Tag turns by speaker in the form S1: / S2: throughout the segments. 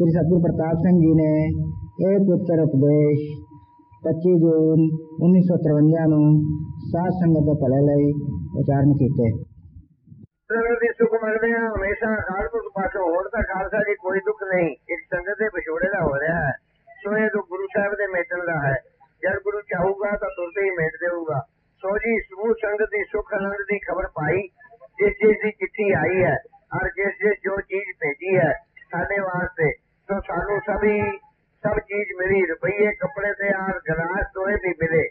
S1: श्री सतगुरु प्रताप सिंह जी ने एक उत्तर उपदेश 25 जून 1953 ਨੂੰ ਸਾਧ ਸੰਗਤ ਦੇ ਭਲੇ ਲਈ ਉਚਾਰਨ ਕੀਤੇ।
S2: ਸੰਗਤ ਦੀ ਸੁਖ ਮੰਨਦੇ ਹਾਂ ਹਮੇਸ਼ਾ ਅਕਾਲ ਪੁਰਖ ਪਾਸੋਂ। ਹੋਰ ਤਾਂ ਖਾਲਸਾ ਜੀ ਕੋਈ ਦੁੱਖ ਨਹੀਂ, ਇੱਕ ਸੰਗਤ ਦੇ ਵਿਛੋੜੇ ਦਾ ਹੋ ਰਿਹਾ ਹੈ। ਸੋ ਇਹ ਦੁੱਖ ਗੁਰੂ ਸਾਹਿਬ ਦੇ ਮੇਟਣ ਦਾ ਹੈ। ਜਦ ਗੁਰੂ ਚਾਹੂਗਾ ਤਾਂ ਤੁਰਤ ਹੀ ਮੇਟ ਦੇਊਗਾ। ਸੋ ਜੀ ਸਮੂਹ ਸੰਗਤ ਦੀ ਸੁਖ ਆਨੰਦ ਦੀ ਖਬਰ ਪਾਈ। ਜਿਸ ਚੀਜ਼ ਦੀ ਚਿੱਠੀ ਆਈ ਹੈ ਔਰ ਜਿਸ ਜੋ ਚੀਜ਼ ਭੇਜੀ ਹੈ ਸਾਡੇ ਵਾਸਤੇ, ਸੋ ਸਾਨੂੰ सब चीज मिली। रुपये कपड़े से और गिलास सोए भी मिले,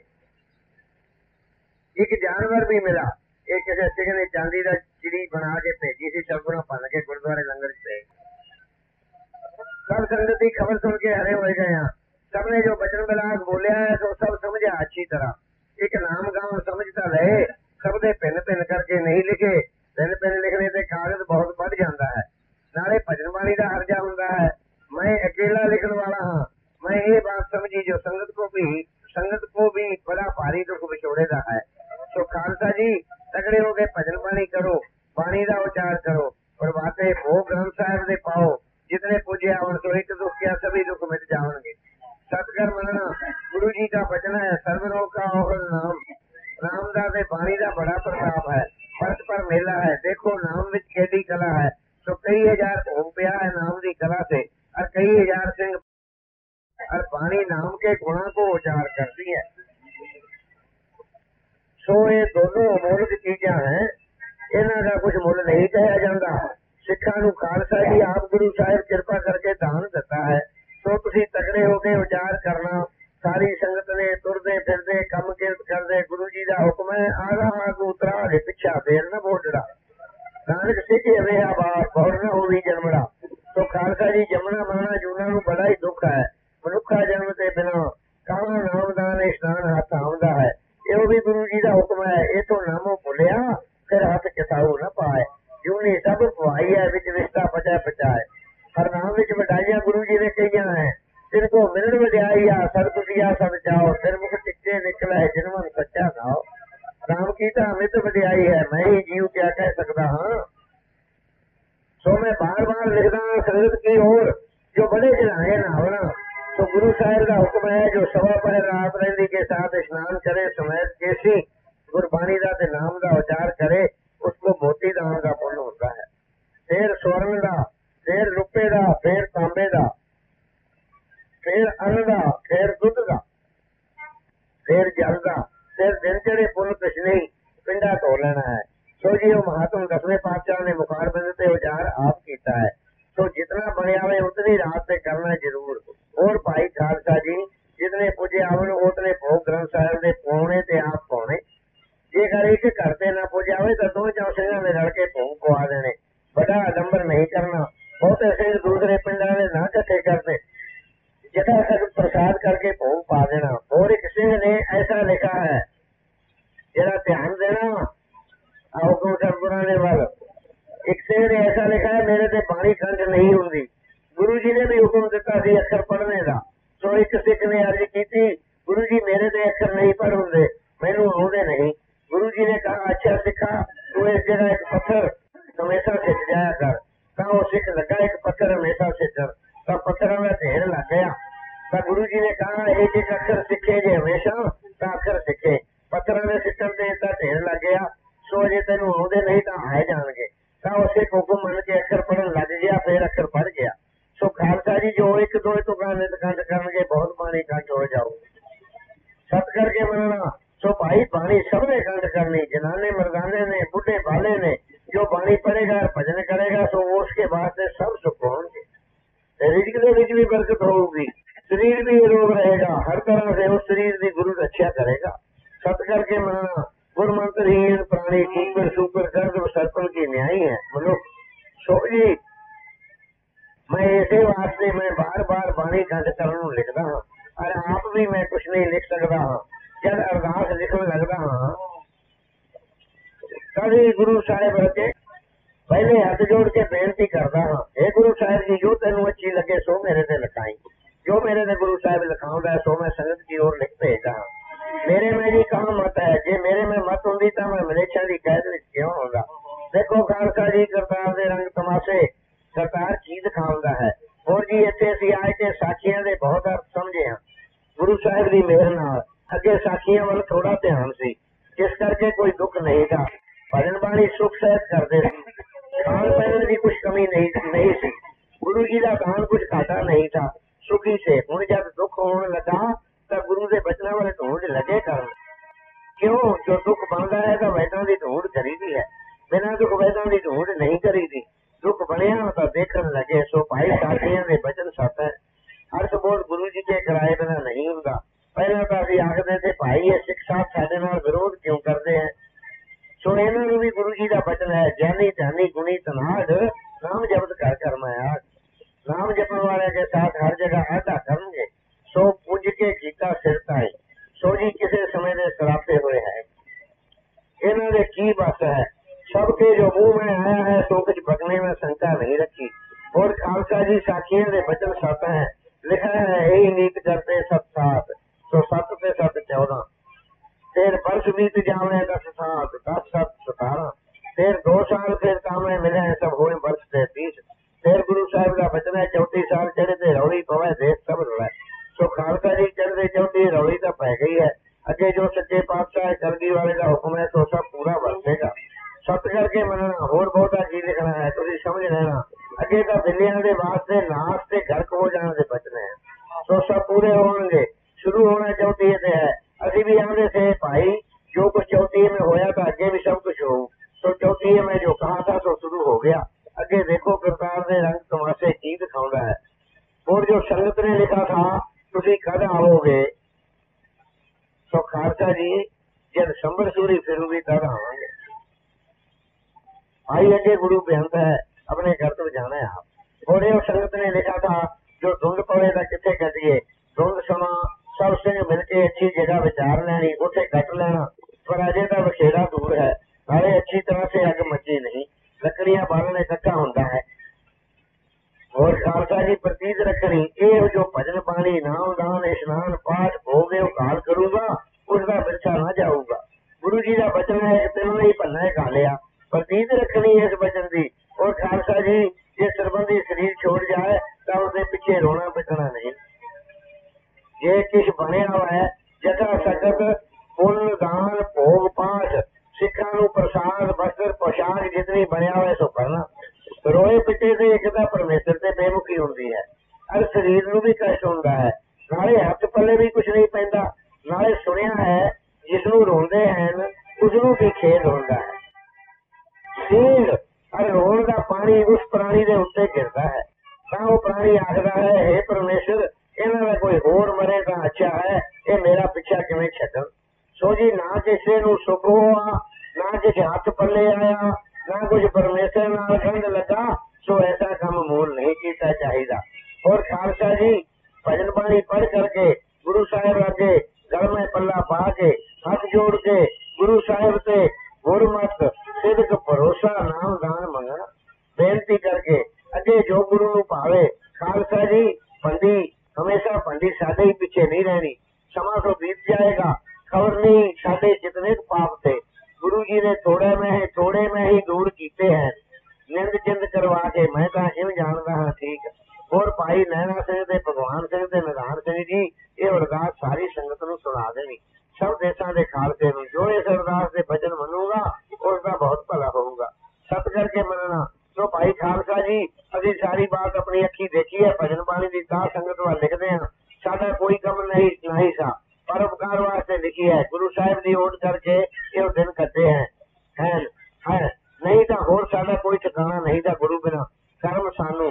S2: एक जानवर भी मिला। एक किसी सिंह ने चांदी का चिड़ी बना के भेजी सी, सरगुना बन के गुरुद्वारे लंगर से। सब संगत की खबर सुन के हरे हो गए। सबने जो वचन विलास बोलिया है तो सब समझा अच्छी तरह। एक नाम गांव समझता रहे, सब दे पिन पिन करके नहीं लिखे। पिन पिन लिखने से कागज बहुत बढ़ जाता है, नाले भजन बाणी का हर्जा होता है। मैं अकेला लिखने वाला हाँ। मैं ये बात समझी जो संगत को भी बड़ा भारी दुख विछोड़ेगा है। तो खालसा जी तगड़े हो गए, भजन बाणी करो, बाणी का उच्चार करो और बातें भोग ग्रंथ साहिब दे पाओ। जितने पूजे आवन तो एक दुख क्या सभी दुख मिट जाओगे। सतकर मनना गुरु जी का वचन है, सर्वरों का और नाम। रामदास दे बाणी का बड़ा प्रताप है, परत पर मेला है। देखो नाम विच केडी कला है। तो कई हजार भोग पिया है नाम की कला से, और कई हजार सिंह और पानी नाम के गुणा को उचार करती है। सो ये दोनों अमोलक चीजा हैं, इन्हों का कुछ मुल नहीं कहा जाता। सिखा नूं खालसा जी आप गुरु साहिब कृपा करके दान दिता है। सो तुसी तगड़े होके उचार करना। सारी संगत ने तुरदे फिरदे कम किरत करदे गुरु जी का हुक्म है। आगा आगू उतरा दे पिछा फेर न बोडड़ा। नानक सिख वे बार बौर न होवी जन्मड़ा। तो खालसा जी जमना माना जूना नूं बड़ा ही दुख है। मनुखा जन्म के बिना काला नामदान स्नान हाथ आउंदा है। यो भी गुरु जी का हुक्म है। ये तो नामों भुलिया फिर हाथ किताऊ न पाए। जूनी सब पवाई है विच रिश्ता बचा बचाए। हर नाम विच वडाइया गुरु जी ने कही है। जिनको मिलन वड्याई आ सरकुटिया सब जाओ। सिरमुख टिक्के निकला है जिनमन सच्चा गाओ। राम की तो अमित वड्याई है, मैं ही जीव क्या कह सकता हाँ। सो मैं बार बार लिखदा संगत की ओर जो बड़े जलाए नावना। तो गुरु साहिब का हुक्म है जो सवा पहर रात रंदी के साथ स्नान करे समेत केसी गुरबाणी का ते नाम का उच्चार करे, उसको मोती दान का पुण्य होता है। फिर स्वर्ण का, फिर रुपये का, फिर तांबे का, फिर अन्न का, फिर दुध का, फिर जल का, फिर दिन चढ़े पुण्य कुछ नहीं पिंडा धो लेना है। सो जी वो महात्मा 10वें पातशाह ने मुखार बिंद से उच्चार आप किया है। तो जितना बनया हुए उतनी रात से करना जरूर। और भाई खालसा जी जितने पूजे आवन उतने भोग ग्रंथ साहिब के पाने ते आप पाने। जेकर एक करते ना पूजे आवे तो दो चार सिंह में रल के भोग पवा देने। बड़ा आडंबर नहीं करना। बहुते सिंह दूसरे पिंडा ने ना इकट्ठे करते, जगह तक प्रसाद करके भोग पा देना। और एक सिंह ने ऐसा लिखा है, जरा ध्यान देना आओ सरगुना ने वाल। एक सिंह ने ऐसा लिखा है, मेरे से बाणी कंठ नहीं होंगी। गुरु जी ने भी हुक्म दिता सी अक्षर पढ़ने का। तो एक सिख ने अर्ज की, गुरु जी मेरे से अक्षर नहीं पढ़ होंगे, मैनू आउंदे नहीं। गुरु जी ने कहा अच्छा सिखा तू इस जगह एक पत्थर हमेशा सिख जाया कर। तो वो सिख लगा एक पत्थर हमेशा सिखर। तो पत्थरों का ढेर लग गया। तो गुरु जी ने कहा एक एक अक्षर सीखे जे हमेशा तो अक्षर सीखे। पत्थरों के सिखण से इतना ढेर लग गया। सो अजे तेन आउंदे नहीं तो आए जाएंगे। तो उस हुक्म मन के अक्षर पढ़न लग गया, फिर अक्षर पढ़ गया। सो खालसा जी जो एक दो तो नित कंठ करनगे बहुत बाणी कंठ हो जाओ। सत करके मनना। सो भाई बाणी सबने कंठ करनी, जनाने मर्दाने ने बुढ़े बाले ने। जो बाणी पढ़ेगा भजन करेगा सो उसके वास्ते सब सुख होंगे। रिजक के भी बरकत होगी, शरीर भी रोग रहेगा। हर तरह से उस शरीर की गुरु रक्षा करेगा। सत करके मनना। गुरु मंत्रहीन प्राणी कुकर सुकर गर्द सर्पल की न्यायी है मनुष्य। सो जी मैं इसे वास्ते मैं बार बार बाणी कंठ करन लिखता हाँ। और आप भी मैं कुछ नहीं लिख सकता हाँ। जब अरदास लिखने लगता हाँ तभी गुरु साहिब रखे पहले हाथ जोड़ के बेनती करता हाँ, हे गुरु साहिब जी जो तेन अच्छी लगे सो मेरे से लिखाई। जो मेरे से गुरु साहिब लिखाऊंगा सो मैं संगत की ओर लिख भेजा हाँ। मेरे में जी कहाँ मत है, जे मेरे में मत होंगी तो मैं मलेशिया की कैद क्यों होगा। देखो खालसा जी करतार दे रंग तमाशे सरकार चीज खाऊंगा है। और जी ਇੱਥੇ ਅਸੀਂ ਆ ਕੇ ਸਾਖੀਆਂ ਦੇ ਬਹੁਤ ਅਰਥ ਸਮਝੇ ਹਾਂ। ਗੁਰੂ ਸਾਹਿਬ ਦੀ ਮਿਹਰ ਨਾਲ ਅੱਗੇ ਸਾਖੀਆਂ ਵੱਲ ਥੋੜਾ ਧਿਆਨ ਸੀ, ਇਸ ਕਰਕੇ ਕੋਈ ਦੁੱਖ ਨਹੀਂ था। भजन बाणी सुख सहत करते थे, खान पीने की कुछ कमी नहीं सी। गुरु जी का दान कुछ घाटा नहीं था, सुखी से। हुण जब दुख होने लगा तो गुरु के बचनों वाले ढूंढ लगे कर। क्यों? जो दुख बनता है तो वैदां की ढूंढ करी दी है, बिना दुख वैदां की ढूंढ नहीं करी दी। दुख बनया तो देखने लगे। सो भाई साथियों के बचन सत है, अर्थ बोध गुरु जी के कराए बिना नहीं होंगे। पहला तो अभी आखते थे भाई ये सिख साहब साडे नाल विरोध क्यों करते हैं। सो इन्होंने भी गुरु जी का बचन है, ज्ञानी ध्यानी गुणी तनाड़ नाम जपत कर करमाया। नाम जपन वाले के साथ हर जगह आधा करेंगे। सो पुज के गीता सिर ताई, सो जी किसी समय ने सरापे हुए है। इन्होंने की बस है, सबके जो मुंह में आया है सो कुछ बकने में शंका नहीं रखी। और खालसा जी साखियों के बचन सत है, लिखा है यही नीत करते सब साथ। तो 7 ते 7 14, फिर वर्ष बीत जावे 10 साल 10 7 17, फिर 2 साल फिर कामे मिले सब हुए वर्ष 33। फिर गुरु साहिब का बचन है 34 साल चढ़ते रौली पवे देश सब रोए। सो खालसा जी चढ़ते 34 रौली तो पै गई है। अगे जो सच्चे पातशाह कलगी वाले का हुक्म है तो सब पूरा बरसेगा। सत करके मनना, होर बहुता की लिखना है तुम समझ लेना। अगे तो बिल्लियां के वास्ते नाश से गर्क हो जाने के बचने हैं, तो सब पूरे होंगे। शुरू होना 34 से है। अभी भी आते थे भाई जो कुछ 34 में होया था अगे भी सब कुछ हो। तो 34 में जो कहा था तो शुरू हो गया। अगे देखो करतार ने रंग तमाशे की दिखाता है। और जो संगत ने लिखा था तुसी कद आओगे, तो खालसा जी जब संबर सूरी फिरूगी तद आवांगे। भाई अगे गुरु बेअंत है, अपने घर तो जाना है आप। और ये संगत ने लिखा था जो धुंध पवे तो किथे कटिए, धुंध समा सब सिंह मिलके अच्छी जगह विचार लैनी, उसे कट लेना। पर अजे तो बखेड़ा दूर है, नाले अच्छी तरह से अग मची नहीं, लकड़ियां बालने इकट्ठा होता है। और खालसा जी प्रतीत रखनी ये जो भजन पानी नाम दान स्नान पाठ भोग काल करूंगा उसका बिरछा न जाऊगा। गुरु जी का बचन है तीनों ही भला खा लिया, प्रतीत रखनी इस बचन की। और खालसा जी जे सरबंधी शरीर छोड़ जाए तो उसके पीछे रोना पिटना नहीं। ये किस बनया हुआ है जथा सकत पुण्य दान भोग पाठ सिखा नू प्रसाद वस्त्र पोशाक जितनी बनया हुआ है सो करना। रोए पिटे से एक परमेश्वर से बेमुखी होती है, हर शरीर नू भी कष्ट होता है, नाले हथ पल्ले भी कुछ नहीं पैंदा। नाले सुनिया है जिसनू रोंदे हैं उसनू भी खेद होता है। सींग और रोण का पानी उस प्राणी के उत्ते गिरता है तो वो प्राणी आखदा है हे परमेश्वर इन्हां दा कोई होर मरे तो अच्छा है, ये मेरा पिछा किवें छड्डण। सो जी ना किसी नू सुख हुआ, ना किसी हथ पल्ले आया, ना कुछ परमेश्वर नाल गंढ लगा। सो ऐसा काम मूल नहीं कीता चाहिदा। और खालसा जी भजन बाणी पढ़ करके गुरु साहिब अगे गल में पल्ला पा के हाथ जोड़ के गुरु साहिब से गुरमत सिद्ध भरोसा नाम दान मंगना बेनती करके अगे जो गुरु नू भावे। खालसा जी बंदी हमेशा बंदी साडे ही पीछे नहीं रहनी, समा तो बीत जाएगा, खबर नहीं साडे जितने पाप थे गुरु जी ने थोड़े में ही दूर कीते हैं। निंद चिंद करवा के मैं तो इव जानता हाँ ठीक। और भाई नैना सिंह ते भगवान सिंह ते निधान सिंह जी ये अरदास सारी संगत नू सुना देनी, सब देशों के खालसे नू। जो इस अरदास के भजन मनूगा उसका बहुत भला होगा। सत करके मनना। तो भाई खालसा जी अभी सारी बात अपनी अखी देखी है, भजन बाणी की ता संगत वाल लिखते हैं। साडा कोई कम नहीं सा, परोपकार वास्ते लिखी है। गुरु साहिब की ओट करके ये दिन कटे हैं नहीं तो होर साडा कोई ठिकाना नहीं था। गुरु बिना कर्म सानू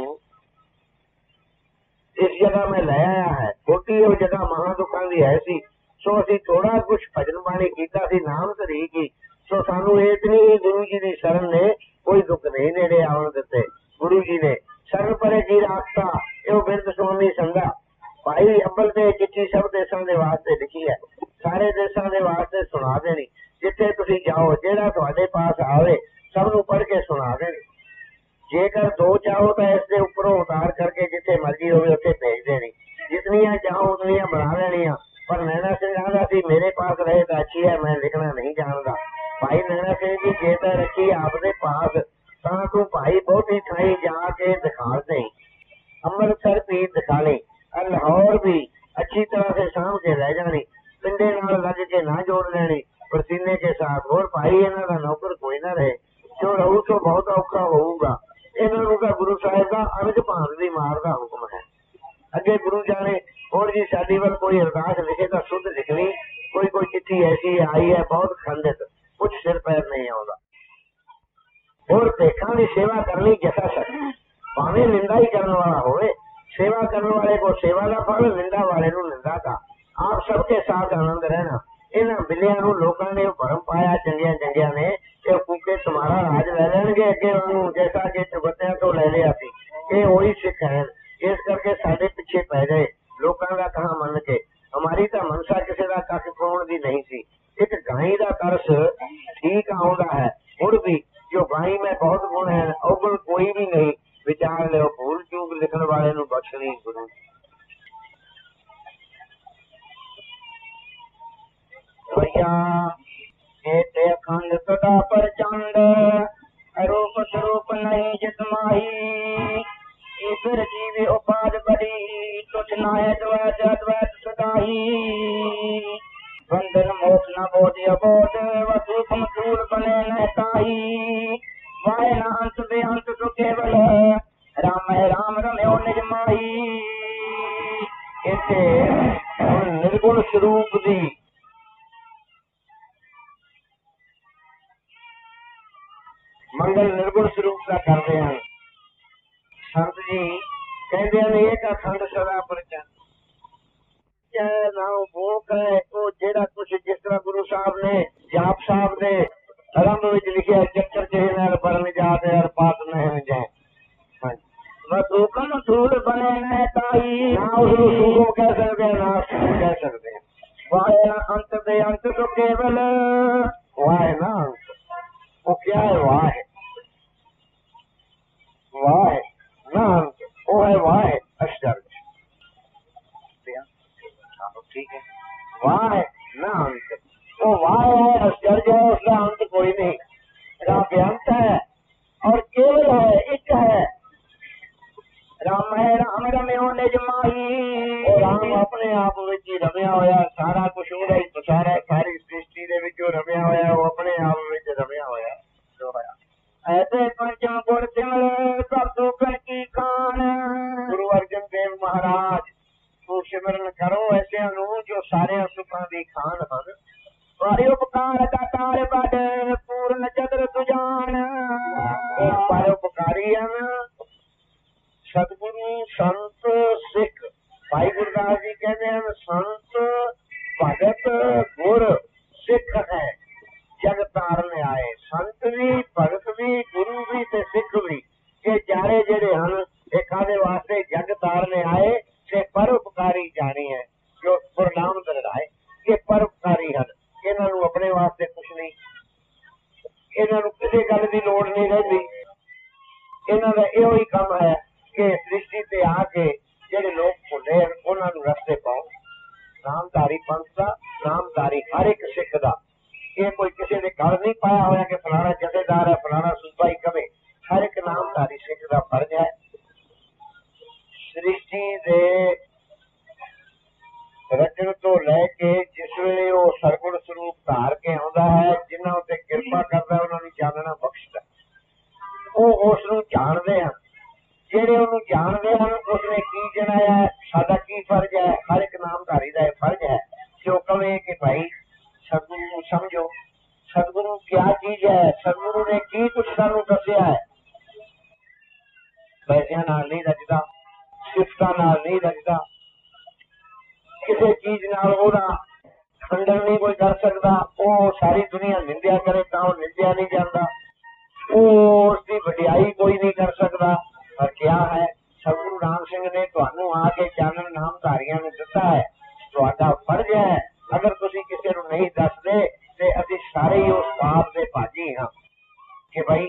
S2: इस जगह में ले आया है, छोटी वो जगह महादुखा की है सी। सो असी थोड़ा कुछ भजन बाणी कीता सी, नाम धरी की। सो सानू इतनी ही गुरु जी की शरण ने कोई दुख नहीं नेड़े आवन दिते। गुरु जी ने शरण परे की रास्ता यो बिरद स्वामी संगा। भाई अब्बल ते चिट्ठी सब देशों के वास्ते लिखी है, सारे देशों के वास्ते सुना देनी। जिथे तुसी जाओ जेड़ा तुहाडे पास आवे सब नू पढ़ के सुना देनी। जेकर 2 चाहो तो इसके उपरों उतार करके जिथे मर्जी होवे उत्थे भेज देनी, जितनियां चाहो उतनियां बना लेनियां। पर नैना सिंह आंदा सी मेरे पास रहे तो अच्छी है, मैं लिखना नहीं जानता। भाई नैना सिंह जी जे तो रखी आपके पास तू भाई बहुती ठाई जाके दिखा दे। अमृतसर भी दिखा ली और लाहौर भी अच्छी तरह से साम के रह जानी, पिंडे नाल लग के ना जोड़ लेनी, पर सीने के साथ और भाई इन्हां दा नौकर कोई ना रहे, जो रहू तो बहुत औखा होऊगा। इन्हां नूं तां गुरु साहिब दा अरज भान दी मार दा हुक्म है। अगे गुरु जाने और जी साडी वल कोई अरदास लिखे तो शुद्ध लिखनी, कोई चिट्ठी ऐसी आई है बहुत खंडित, कुछ सिर पैर नहीं आउंदा। और पेखा की सेवा करनी जैसा सक, भावे निंदा ही करने वाला होवे, सेवा करने वाले को सेवा का फल, निंदा वाले को निंदा का। आप सबके साथ आनंद रहना। इन्हां बिलियां नूं लोकां ने भरम पाया चंगियां चंगियां ने कि कूके तुम्हारा राज ले लेंगे अगे वांगू, जैसा कि चबत्तियां तो ले लिया सी। ये वही सिख है, इस करके साडे पिछे पै गए लोकां दा कहा मन के। हमारी तो मनसा किसी का कख खोण दी नहीं सी। एक गाई का तरस ठीक आउंदा है, हुण भी जो गाई में बहुत गुण है, अवगुण कोई भी नहीं। विचार लो, भूल चूक लिखण वाले नूं बख्शणी गुरु। अखंड सदा प्रचंड, रूप स्वरूप नहीं जित माही। ईश्वर जीवी उपाध बड़ी, तुझ नाय द्वैत अद्वैत सदाही। बंधन मोक्ष न बोध अबोध, वसु समूल बने न ताही। वाहे न अंत बेअंत सो केवल, राम है राम रम्यो निज माही। इसे निर्गुण स्वरूप दी मंगल निर्गुण स्वरूप का करते हैं। संत जी कहते हैं एक अखंड सदा प्रचंड, नाम भूख है वो जेड़ा कुछ जिस तरह गुरु साहब ने जाप साहब ने आरंभ में लिखा, चक्कर चहे नाल बरन जाते हर पात न जाए। बस हुक्म धूल बने न ताई, ना उसको सूखो कह सकते हैं ना कह सकते हैं। वाहे ना अंत दे अंत तो केवल, वाहे ना अंत, वो क्या है? वाह है, वाह है ना अंत, वो है वाह है अष्टर्ग। ठीक है, वाह है ना अंत, वो वाह है अष्टर्ग है, उसका अंत कोई नहीं। अंत है और केवल है, एक है। राम है राम रम्यो निज माही, राम अपने आप विच ही रम्या होया, सारा कुछ ਉਹਦਾ ਹੀ ਪਸਾਰਾ, सारी सृष्टि ਦੇ ਵਿੱਚ ਉਹ रम्या होया, वो अपने आप ਵਿੱਚ रम्या होया जो होया। ऐसे पंचम गुण सिमर सब दुखन की खान। गुरु अर्जन देव महाराज को सिमरन करो ऐसे अनु जो सारे सुखां दी खान हन। वारे उपकार दातार बड़ पूर्ण चतुर सुजान, वारे उपकारी हन सतगुरु संत सिख। भाई गुरदास जी कहते हैं संत भगत गुर सिख है जग तारने आए। संत भी भगत भी गुरु भी ते सिख भी, ये चारे जेड़े हन ये कादे वास्ते जग तारने आए से परोपकारी जानी है। जो गुरनाम दरड़ाए ये परोपकारी हन, इन्हां नूं अपने वास्ते कुछ नहीं, इन्हां नूं किसी गल दी लोड़ नहीं रहिंदी। इन्हां दा इहो ही काम है कि सृष्टि ते आके जेड़े लोग भुले उन्हां नूं रस्ते पाओ। नामधारी पंथ दा, नामधारी हर एक सिख दा, ये कोई किसी ने गल नहीं पाया होया कि फलाना जथेदार है फलाना सूबा ही कवे। हर एक नामधारी सिख दा फर्ज है सृष्टि दे रचन तो लैके जिस वेले वो सरगुण स्वरूप धार के आउंदा है, जिन्हां उत्ते किरपा करदा उन्हां नूं जानना बख्शदा, वो उस नूं जाणदे हन। जेड़े उन्हें जानते हैं उसने की जनाया है, साडा की फर्ज है। हर एक नामधारी का फर्ज है जो कहे कि भाई सतगुरु समझो, सतगुरु क्या चीज है, सतगुरु ने की कुछ सानू दसिया है। पैसों नाल नहीं रचदा, सिफतां नाल नहीं रचदा, किसी चीज नाल ओहदा खंडन नहीं कोई कर सकता। वो सारी दुनिया निंदिया करे तो निंदिया नहीं जाता, उसकी वडियाई कोई नहीं कर सकता। पर क्या है सतगुरु राम सिंह ने तुहानू आके चानन नामधारियां नूं दिता है, तुहाडा फर्ज है। अगर तुसीं किसी नूं नहीं दसदे ते असीं सारे ही उस पाप दे भाजी हां कि भाई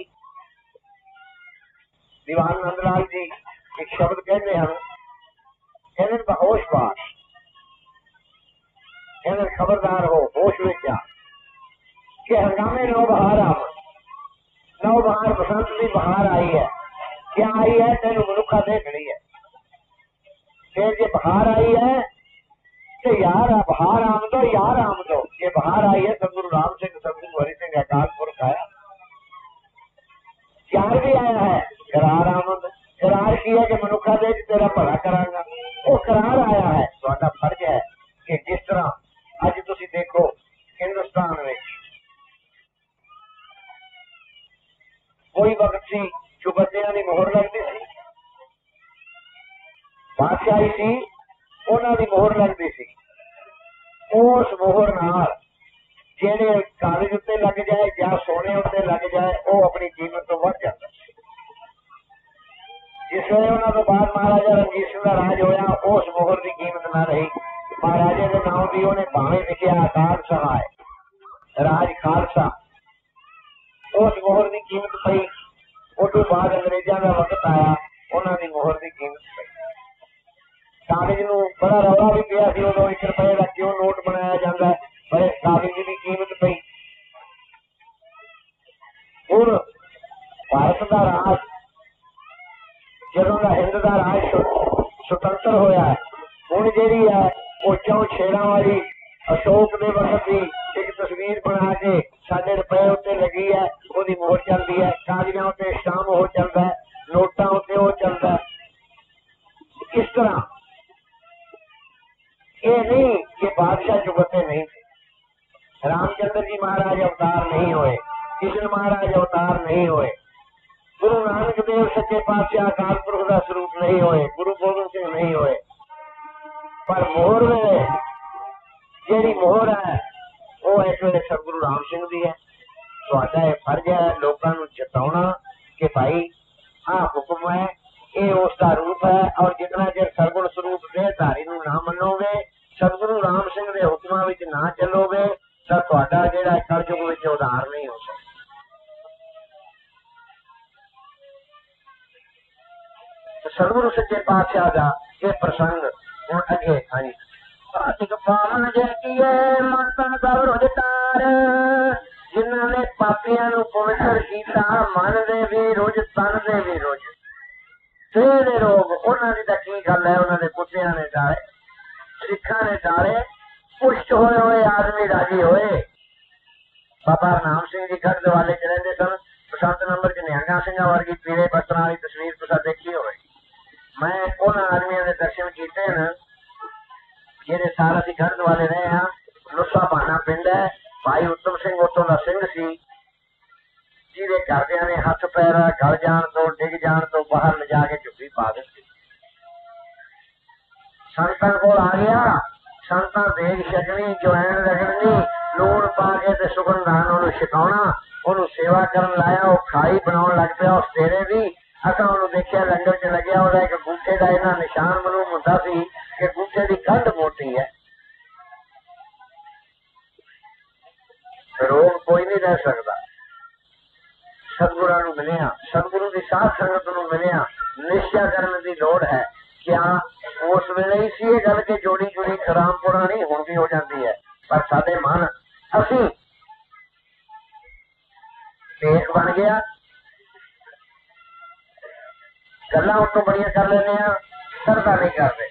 S2: दीवान नंदलाल जी एक शब्द कहते हैं, कहते बहोश बाश, कहते खबरदार हो होश में जा कि हंगामे नौ बहार आव, नौ बहार बसंत की बहार आई है। क्या आई है तेन मनुखा देखनी है, फिर जे बहार आई है तो यार बहार आमदो यार आमदो, ये बहार आई है सतगुरु राम सिंह सतगुरु हरि सिंह अकाल पुरख आया। यार भी आया है करार आमद, करार की है कि मनुखा दे तेरा भला करांगा, वो करार आया है। तुहाडा फर्ज है कि जिस तरह अज तुसी देखो हिंदुस्तान में कोई वक्त सी जो बंदियां दी मोहर लगती सी, बादशाही सी उन्हां दी मोहर लगती सी, उस मोहर नाल जेड़े कागज उत्ते लग जाए या सोने उत्ते लग जाए वो अपनी कीमत तो बढ़ जाता। जिस वे उन्होंने तो बाद महाराजा रणजीत सिंह का राज होया उस मोहर की कीमत ना रही। महाराजे के नाम की उन्हें भावे लिखिया अकाल सहाय राज खालसा, उस मोहर की कीमत पई। उस बाद अंग्रेजों का वक्त आया उन्होंने मोहर की कीमत पई। कागज नूं बड़ा रौला भी पिया सी उदों 1 रुपए का क्यों नोट बनाया जाता है, पर इस कागज की कीमत पई। हुण भारत का राज जदों का हिंद का राज सुतंत्र होया है, हुण जिहड़ी है वो 4 शेरां वाली अशोक के वक्त की एक तस्वीर बना के साडे रुपए उत्ते लगी है, उसकी मोहर चलती है, कागजां उत्ते स्टांप हो चलता है, नोटां उत्ते हो चलता है। इस तरह ये नहीं कि बादशाह चुकते नहीं थे। रामचंद्र जी महाराज अवतार नहीं हुए, कृष्ण महाराज अवतार नहीं हुए, गुरु नानक देव सच्चे पातशाह अकाल पुरख का स्वरूप नहीं होए, गुरु गोबिंद सिंह नहीं होए, पर मोहर वे जेड़ी मोहर है वो इस वे सतगुरु राम सिंह दी है। तुहाडा यह फर्ज है लोगों को चेताउणा कि भाई आ हुक्म है, ये उसका रूप है, और जितना चिर सरगुण स्वरूप देहधारी नूं ना मनोगे, सतगुरु राम सिंह के हुक्मां विच ना चलोगे, तो तुहाडा जिहड़ा कलयुग विच उद्धार नहीं हो सकदा। सतगुरु सच्चे पातशाह का यह प्रसंग हुण अगे। हाँ जी, पातिक पावन जेकिए मन तन सब रोज तार, जिन्हां ने पापियां नूं पवित्र कीता, मन दे भी रोज तन दे भी रोज। सिर दे रोग उन्हां दी तां की गल है, उन्हां दे कुत्तियां ने डाले, सिखां ने डाले, पुष्ट होए होए आदमी राजी होए। बाबा नाम सिंह जी गढ़ दवाले च रहिंदे सन, बसंत नंबर च निहंगा सिंह वर्गी पीले बस्त्रां वाली तस्वीर तुसां देखी होवे। मैं उन्हां आदमियों के दर्शन किए हैं जेडे साल असीं गढ़ दवाले रहे हाँ। लुस्सा बहाना पिंड है, भाई उत्तम सिंह उत्तों का सिंह सी, जिहदे घरदियां ने हथ पैर गल जाण तो डिग जाण तो बाहर लिजा के झुग्गी पा दित्ती। संतां कोल आ गया, संतां देग छकनी, जवैन रगड़नी, लूण पा के ते सुगंधान उहनूं छकाउणा, उहनूं सेवा करन लाया, वो खाई बनाउण लग पिया उस तेरे दी। असां उहनूं देखिया लंगर च लग्या, ਉਹਦਾ एक गूठे का इन्ना निशान मालूम हुंदा सी कि गूठे की गंढ मोटी है, रोग कोई नहीं रह सकता। सतगुरां नूं मिलिया, सतगुरु की साध संगत नूं मिलिया, निश्चय करने की लोड़ है। क्या उस वेले ही सी ये गल के जोड़ी जुड़ी रामपुरा नहीं हुण भी हो जाती है, पर साडे मन असीं देख बन गया, गल्लां उत्तों बड़ियां कर लेने, सरदा नहीं करते।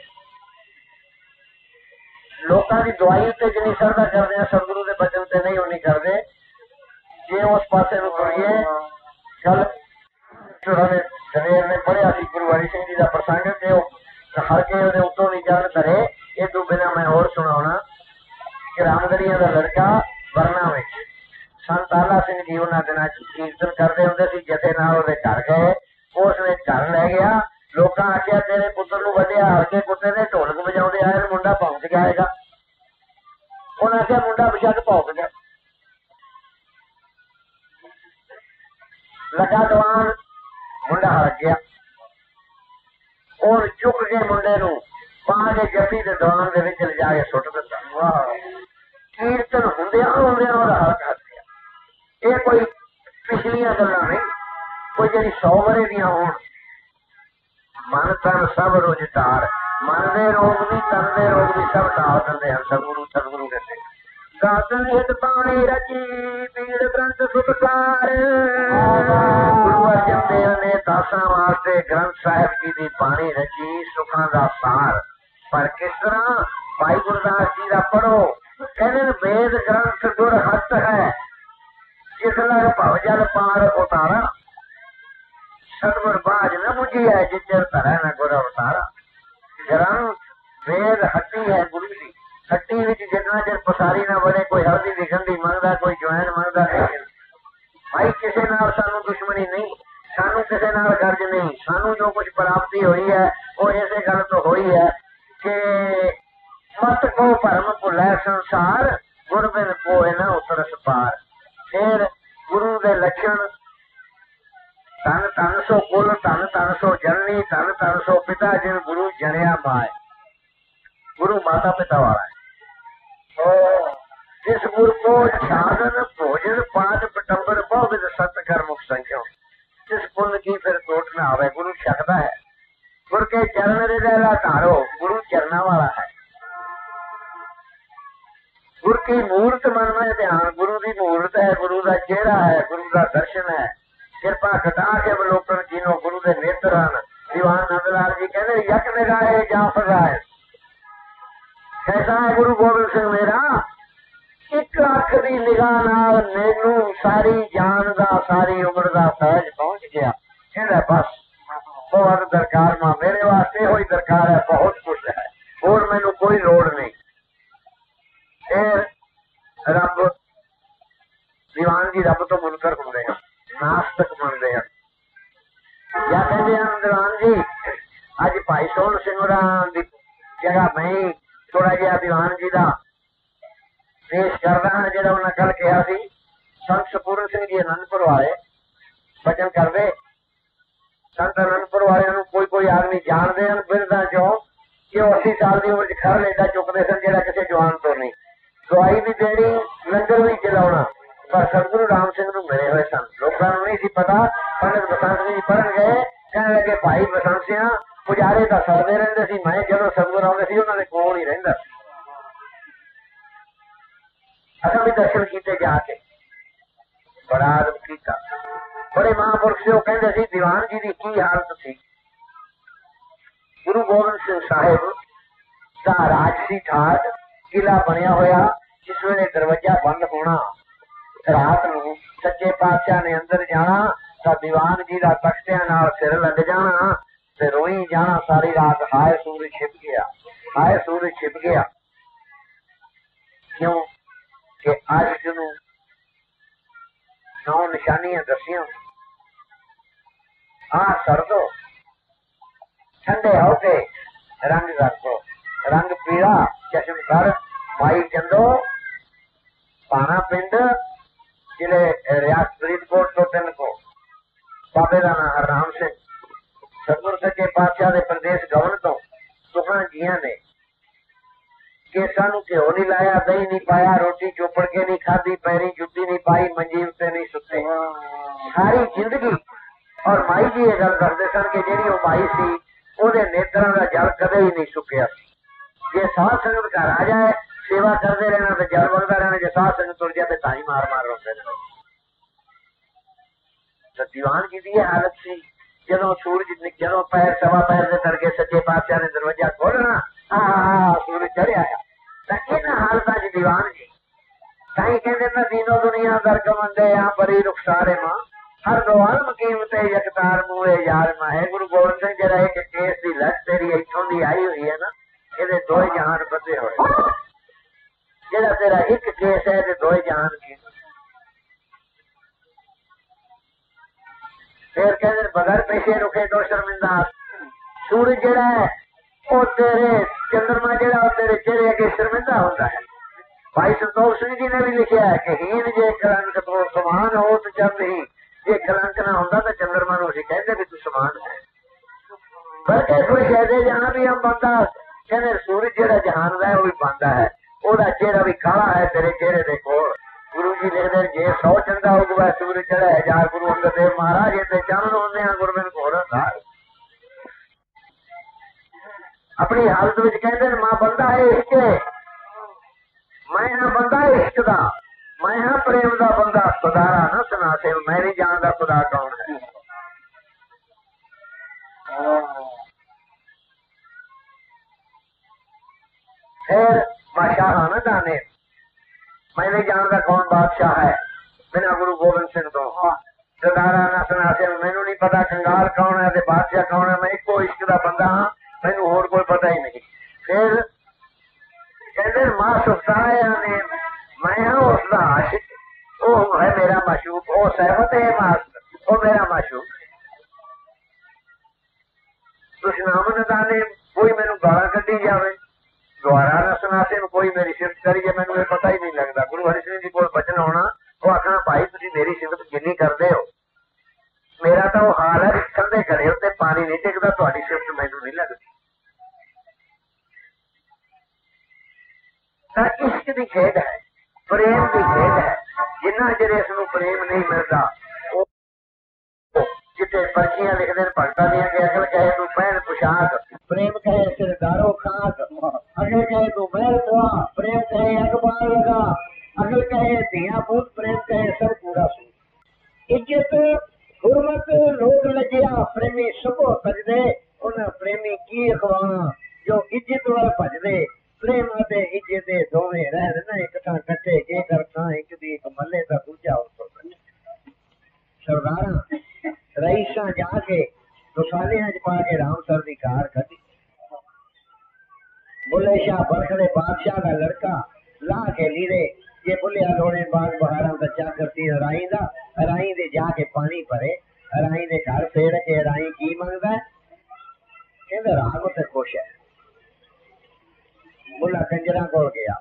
S2: लोगों की दवाई उत्ते जिन्नी सरदा करते हैं, सतगुरु के बचन से नहीं उन्नी करते। जे उस पासे नूं तुरीए गल सवेर ने पढ़िया सी गुरु हरि सिंह जी का प्रसंग कि हर के उत्तों नहीं जान करे। ये तो बिना मैं और सुनाना कि रामगढ़िया का लड़का वरना में संत आला सिंह जी उन्होंने दिनों कीर्तन करते होंगे, जथे नाल घर गए, उसने घर लै गया। लोग आख्या तेरे पुत्र नूं वड्डिया, हल्के कुत्ते ने ढोलक बजाते आए, मुंडा भौंक जाएगा। उन्हें आख्या मुंडा बेशक भौंक गया, लगा दवान, मुंडा हड़क गया, और चुक के मुंडे नूं पा के जफ्फी के दवान दे विच लिजा के सुट दिता। कीर्तन हुंदियां हुंदियां ओहदा हक हट गया। ये कोई पिछलियां गल्लां नहीं, कोई जी 100 वरे दियां होण। मन तन सब रोज तार, मन दे रोग भी तन दे रोग भी सब टाल दिंदे हैं सतगुरु के सिख। दातन हित पाणी रची पीड़ ग्रंथ सुखकार, गुरु अर्जन देव ने दासां वास्ते ग्रंथ साहिब जी की बाणी रची सुखां दा सार। पर किस तरह? भाई गुरदास जी का पढ़ो, कहते वेद ग्रंथ गुर हत है, जिस लग भवजल पार उतारा, सतगुर बाज न बुझी है, जिचर धरै न गुर अवतारा। ग्रंथ वेद हट्टी है गुरु की, हट्टी विच जितना चਿਰ पसारी ना बने, कोई हल्दी ਦੀ ਗੰਢੀ ਮੰਗਦਾ, कोई ज्वाइन ਮੰਗਦਾ नहीं। भाई किसी नाल सानू दुश्मनी नहीं, सानू किसी नाल गर्ज नहीं, सानू जो कुछ प्राप्ति हुई है वो इसे गल तो हुई है कि मत को भरम भुलै संसार, गुर बिन कोय न उतरस पार। फिर गुरु दे लक्षण धन धन सो कुल, धन धन सो जननी, धन धन सो पिता, जिन गुरु जनिया माए। गुरु माता पिता वाला है। जिस गुरु को साधन भोजन पाठ पटंबर बहुविध सत्कर्म मुख संख्यो, जिस पुण्य की फिर टोट न आवे, गुरु छकता है। गुरु के चरण हृदय धारो, गुरु चरणा वाला है। गुरु की मूर्त मन में ध्यान, गुरु की मूर्त है, गुरु का चेहरा है, गुरु का दर्शन है। कृपा घटा के अवलोकन कीनो, गुरु के नेत्र हन। दीवान नंदलाल जी कहते यक निगाहे जा फजाए। कैसा है गुरु गोबिंद सिंह मेरा? एक अख की निगाह नाल मैनू सारी जान दा, सारी उम्र का फैज पहुंच गया। कहना बस बहुत दरकार मां, मेरे वास्ते हो दरकार है, बहुत कुछ है, और मैनू कोई लोड़ नहीं। रब दीवान जी रब तो मुनकर होंगे हैं, नास्तिक मनते हैं। या कहते हैं दीवान जी अज भाई सोहन सिंह की जगह मैं थोड़ा जहा दीवान जी का पेश करदा हाँ, जो उन्हें कल कहा सी। संत सपूर्ण सिंह जी आनंदपुर वाले बचन करते, संत आनंदपुर वाले कोई कोई आदमी जानते हैं बिरदा चो कि 80 साल की उम्र खर लेदा चुकते सन, जो किसी जवान तो नहीं। दवाई भी देनी, लंगर भी चलाना, पर सतगुरु राम सिंह नूं मिले हुए सन। लोगों को नहीं सी पता। पंडित बसंत सिंह जी पढ़न गए, कहने लगे भाई बसंत सिंह पुजारे तो सड़ते रहते सी, मैं जो सतगुरु आते सी उन्होंने कोल ही रहिंदा सी। असां भी दर्शन किए जाके, बड़ा आदम किया। बड़े महापुरुष से कहते सी दीवान जी की की हालत थी। गुरु गोबिंद सिंह साहिब का राजसी ठाट किला बनया होया, जिस वेले दरवाजा बंद होना, रात नूं सच्चे पातशाह ने अंदर जाना तो दीवान जी का तख्तियां नाल सिर लग जाना ते रोई जाना सारी रात। हाय सूरज छिप गया, हाय सूरज छिप गया। क्यों कि अज नूं 9 निशानियां दसियां, आ सर दो, ठंडे होके रंग रखो, रंग पीला चश्म कर, माई चंदो, पाना पिंड, जिले रियासत फरीदकोट तो 3 को। बाबे का नाम हरनाम सिंह, सतगुरु सच्चे पातशाह के प्रदेश गवन तो सुखना जिया ने कि सानू घ्यो नहीं लाया, दही नहीं पाया, रोटी चोपड़ के नहीं खाधी, पैरी जुत्ती नहीं पाई, मंजी उत्ते नहीं सुते सारी जिंदगी। और माई जी ये गल करते सन कि जी माई सी ओदे नेत्रों का जल कदे ही नहीं सुकिया। जे साध संगत घर आ जाए, सेवा करते रहना तो जल वगदा रहना, जो साध संगत तुर जाए तो ताई मार मार रोते रहना। तो दीवान जी की हालत सी, जो सूरज जो पैर सवा पैर के तड़के सच्चे पातशाह ने दरवाजा खोलना, सूरज चढ़िया इन हालत च दीवान जी ताई कहते ना दीनो दुनिया दर्क मंदे यहाँ बड़ी रुखसारे मां, हर दो आलम कीमते यकतार मुए यार मां है। गुरु गोबिंद सिंह जरा एक केस की लट तेरी इथों की आई हुई है ना, ये 2 जहान बदे हुए, जरा तेरा एक केस है तो 2 जहान की। फिर कहते बगैर पैसे रुके तो शर्मिंदा। सूरज जरा है वो तेरे, चंद्रमा जरा तेरे चेहरे अगे शर्मिंदा होता है। भाई संतोष सिंह जी ने भी लिखा है कि हीन जे कलंक तो समान हो तो चंद ही, जे कलंक ना होता तो चंद्रमा को कहते भी तू समान है। बल्कि कोई कहते जहां भी हम बनता, कहते सूरज जरा जहान का है वो भी बनता है, ओदा चेहरा भी काला है तेरे चेहरे दे कोल। गुरु जी लिखते जे 100 चंदा उगवा सूरज चढ़ा 1000 गुरु अंगद देव महाराज इतने चानन होंगे हैं गुरबिंद घोर अपनी हालत में कहते मां बंदा है इश्क, मैं हाँ बंदा इश्क का, मैं हाँ प्रेम का बंदा, खुदारा ना सुना से मैं नहीं जानता खुदा कौन है। फिर बादशाह न दाने मैं नहीं जानता कौन बादशाह है बिना गुरु गोबिंद सिंह तो सरदारा नसना से मैनू नहीं पता कंगाल कौन है ते बादशाह कौन है मैं एको इश्क दा बंदा हाँ मैनू होर कोई पता ही नहीं। फिर कहते मां सुफ्ताया ने मैं हाँ उसका आशिक वो है मेरा माशूक वो सहमत है मास्टर वो मेरा माशूक। दुश्मन न दाने कोई मैनू गाला कटी जावे द्वारा न सुनाते कोई मेरी सिफत करिए मैनू ये पता ही नहीं लगता। गुरु हरि सिंह जी को बचन होना वो आखना भाई तुम मेरी सिफत जिन्नी करते हो मेरा तो वो हाल है ठंडे घड़े उत्ते पानी नहीं टिकता थोड़ी सिफत मैनू नहीं लगती। इश्क की खेद है प्रेम की खेद है जिन्ना चिर इसनू प्रेम नहीं मिलता जिथे पर्चियां लिखते भगतां दियां कि अगल कहे तू पहन पोशाक प्रेम कहे सिरदारो खाक अगल कहे तू महल पुआ प्रेम कहे अखबार लगा अगल कहे धिया पूत प्रेम कहे सब पूरा सूट। इज्जत हुरमत लोग लगिया प्रेमी सबो भजदे उन प्रेमी की अखवाना जो इज्जत वाल भजदे प्रेम अते इज्जत दे दोवें रहन न एक थां कट्ठे के करता एक दी एक मल्ले दा दूजा उपर सरदारा रईसा जाके दुसालियां च पा के राम सर की कार कटी बुले शाह बरखड़े बादशाह का लड़का ला के लीरे ये बुलिया लोने बाग बहारा का चा करती हराई दे जाके पानी भरे हराई दे घर फेर के हराई की मंगदा है कहंदा राग उत्ते खुश है। बुला कंजरा कोल गया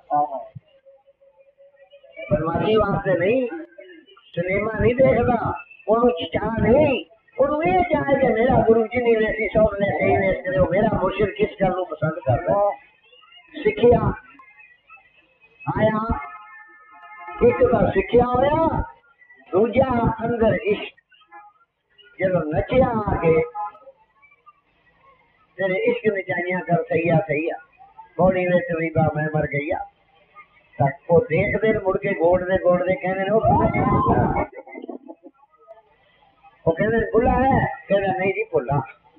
S2: बदमाशी वास्ते नहीं सिनेमा नहीं देखदा चाह नहीं ये चाहे कि मेरा गुरु जी ने वैसी सब ने सही वेस करे मेरा मुर्शिद किस गल को पसंद करता सिखिया आया एक बार सिखिया होया दूजा अंदर इश्क जब नचिया आके तेरे इश्क में जानिया कर सही बॉडी में तरीबा मैं मर गईया तक वो देख दे मुड़ के गोड़ दे कहने वो कहते भुला है कहना नहीं जी भुला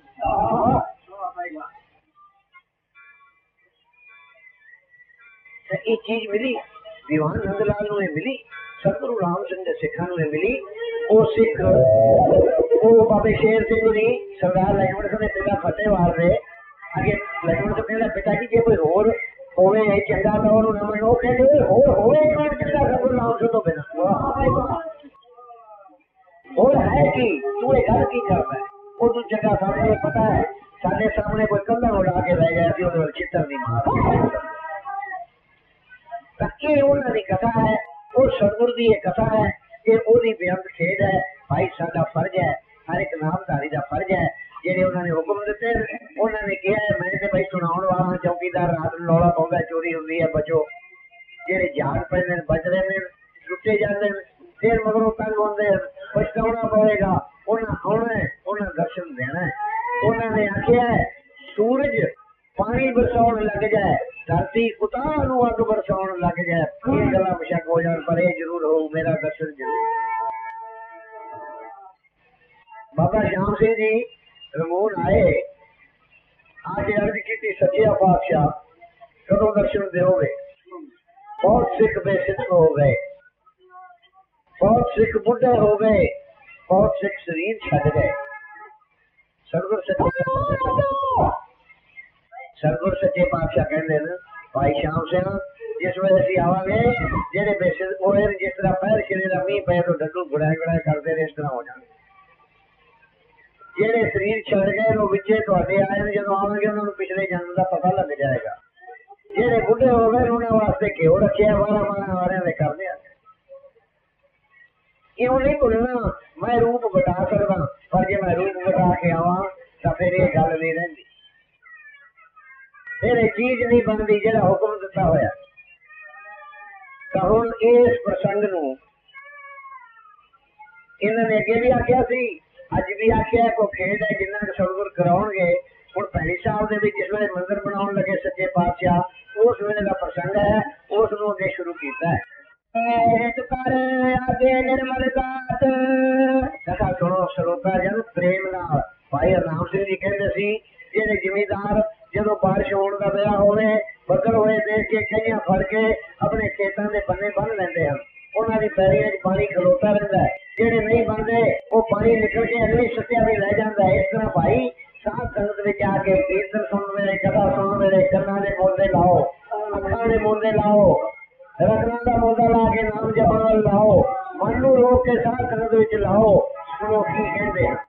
S2: ये चीज मिली दीवान नंदलाल नूं मिली सतगुरु राम सिंह दे सिखां नूं मिली वो सिख वो बाबे शेर सिंह जी सरदार लक्ष्मण सिंह ने पिता फतेहवाल दे अगे लक्ष्मण सिंह कहंदा पिता जी जे कोई होर होवे चंगा तो ओनू ना मनो कहंदे होर होवे कौन चंगा सतगुरु राम सिंह तो बिना और है कि तू ये गल की करता है वो तू जगह सामने पता है साढ़े सामने कोई कंधा उड़ा के रह गया थी चित्र नहीं मार ये उन्होंने कथा है वो सतगुरु की कथा है ये ओदी बेअंत खेड है भाई साडा फर्ज है हर एक नामधारी का फर्ज है जेडे उन्होंने हुक्म दिते उन्होंने कहा है मैं तो भाई सुनाउण वाला चौकीदार रात नूं लौड़ा पाउंदा चोरी हुंदी है बचो जेडे जाग पैंदे बचदे ने टुटे जांदे फिर मगरों तंग होंदे पछताउणा पवेगा उन्हें आना है उन्हें दर्शन देना है उन्होंने आख्या है सूरज पानी बरसाउण लग जाए धरती उतार नूं अग बरसाउण लग जाए ये गल्लां बेशक हो जाण पर ये जरूर हो मेरा दर्शन जरूर। बाबा श्याम सिंह जी रमून आए आके अर्ज की सच्चिया पातशाह कदों दर्शन दोगे बहुत सिख बेसिख हो गए बहुत सिख बुढ़े हो गए बहुत सिख शरीर छड़ गए सरगुर सच्चे पातशाह कहते हैं भाई श्याम सिंह जिस वे असं आवागे जेडे बेसिख होए जिस तरह पैर शरीर का मीह पे तो डड्डू गुड़ाए गुड़ाए करते रहे इस तरह हो जाए जेडे शरीर छड़ गए वो विचे तुहाडे आए जो आवेंगे उन्होंने पिछले जन्म का पता लग जाएगा जेडे बुढ़े हो गए उन्होंने वास्ते घ्यो रखे 12 वारे कर दिया क्यों नहीं भुलना मैं रूप बता सकता पर जे मैं रूप बता के आवा तो फिर ये गल नहीं रही फिर चीज नहीं बनती जेड़ा हुक्म दिता होया तो हुण इस प्रसंग नूं इन्होंने अगे भी आख्या सी अज भी आख्या को खेड है जिन्ना सतगुर कराउणगे हुण भैणी साहब दे विच जिस वेले मंदिर बनाउण लगे सच्चे पातशाह उस वेले दा प्रसंग है उस नूं अगे शुरू कीता है आगे निर्मल गात कथा सुनो श्रोता जन प्रेम नाल भाई राम सिंह जी कहते सी जेडे जिमीदार जदों बारिश होने का बेड़ा होवे ਬੱਦਲ ਹੋਏ ਦੇਖ ਕੇ ਕਈਆਂ ਫੜ ਕੇ ਆਪਣੇ ਖੇਤਾਂ ਦੇ ਬੰਨੇ ਬੰਨ ਲੈਂਦੇ ਹਨ। ਉਹਨਾਂ ਦੀ ਪੈੜੀਆਂ 'ਚ ਪਾਣੀ ਖਲੋਤਾ ਰਹਿੰਦਾ ਹੈ। ਜਿਹੜੇ ਨਹੀਂ ਬਣਦੇ ਉਹ ਪਾਣੀ ਨਿਕਲ ਕੇ ਅਗਲੀ ਸੱਤਿਆ ਵੀ ਲੈ ਜਾਂਦਾ ਹੈ। ਇਸ ਤਰ੍ਹਾਂ ਭਾਈ ਸਾਧ ਸੰਗਤ ਵਿੱਚ ਆ ਕੇ ਕੀਰਤਨ ਸੁਣਨ ਵੇਲੇ, ਕਥਾ ਸੁਣਨ ਵੇਲੇ ਕੰਨਾਂ ਦੇ ਮੋਢੇ ਲਾਓ, ਅੱਖਾਂ ਦੇ ਮੋਢੇ ਲਾਓ, ਰਤਨਾਂ ਦਾ ਮੋਢਾ ਲਾ ਕੇ ਨਾਮ ਜਪਣ ਵੱਲ ਲਾਓ, ਮਨ ਨੂੰ ਰੋਕ ਕੇ ਸਾਧ ਸੰਗਤ ਵਿੱਚ ਲਾਓ। ਸੁਣੋ ਕੀ ਕਹਿੰਦੇ ਆ।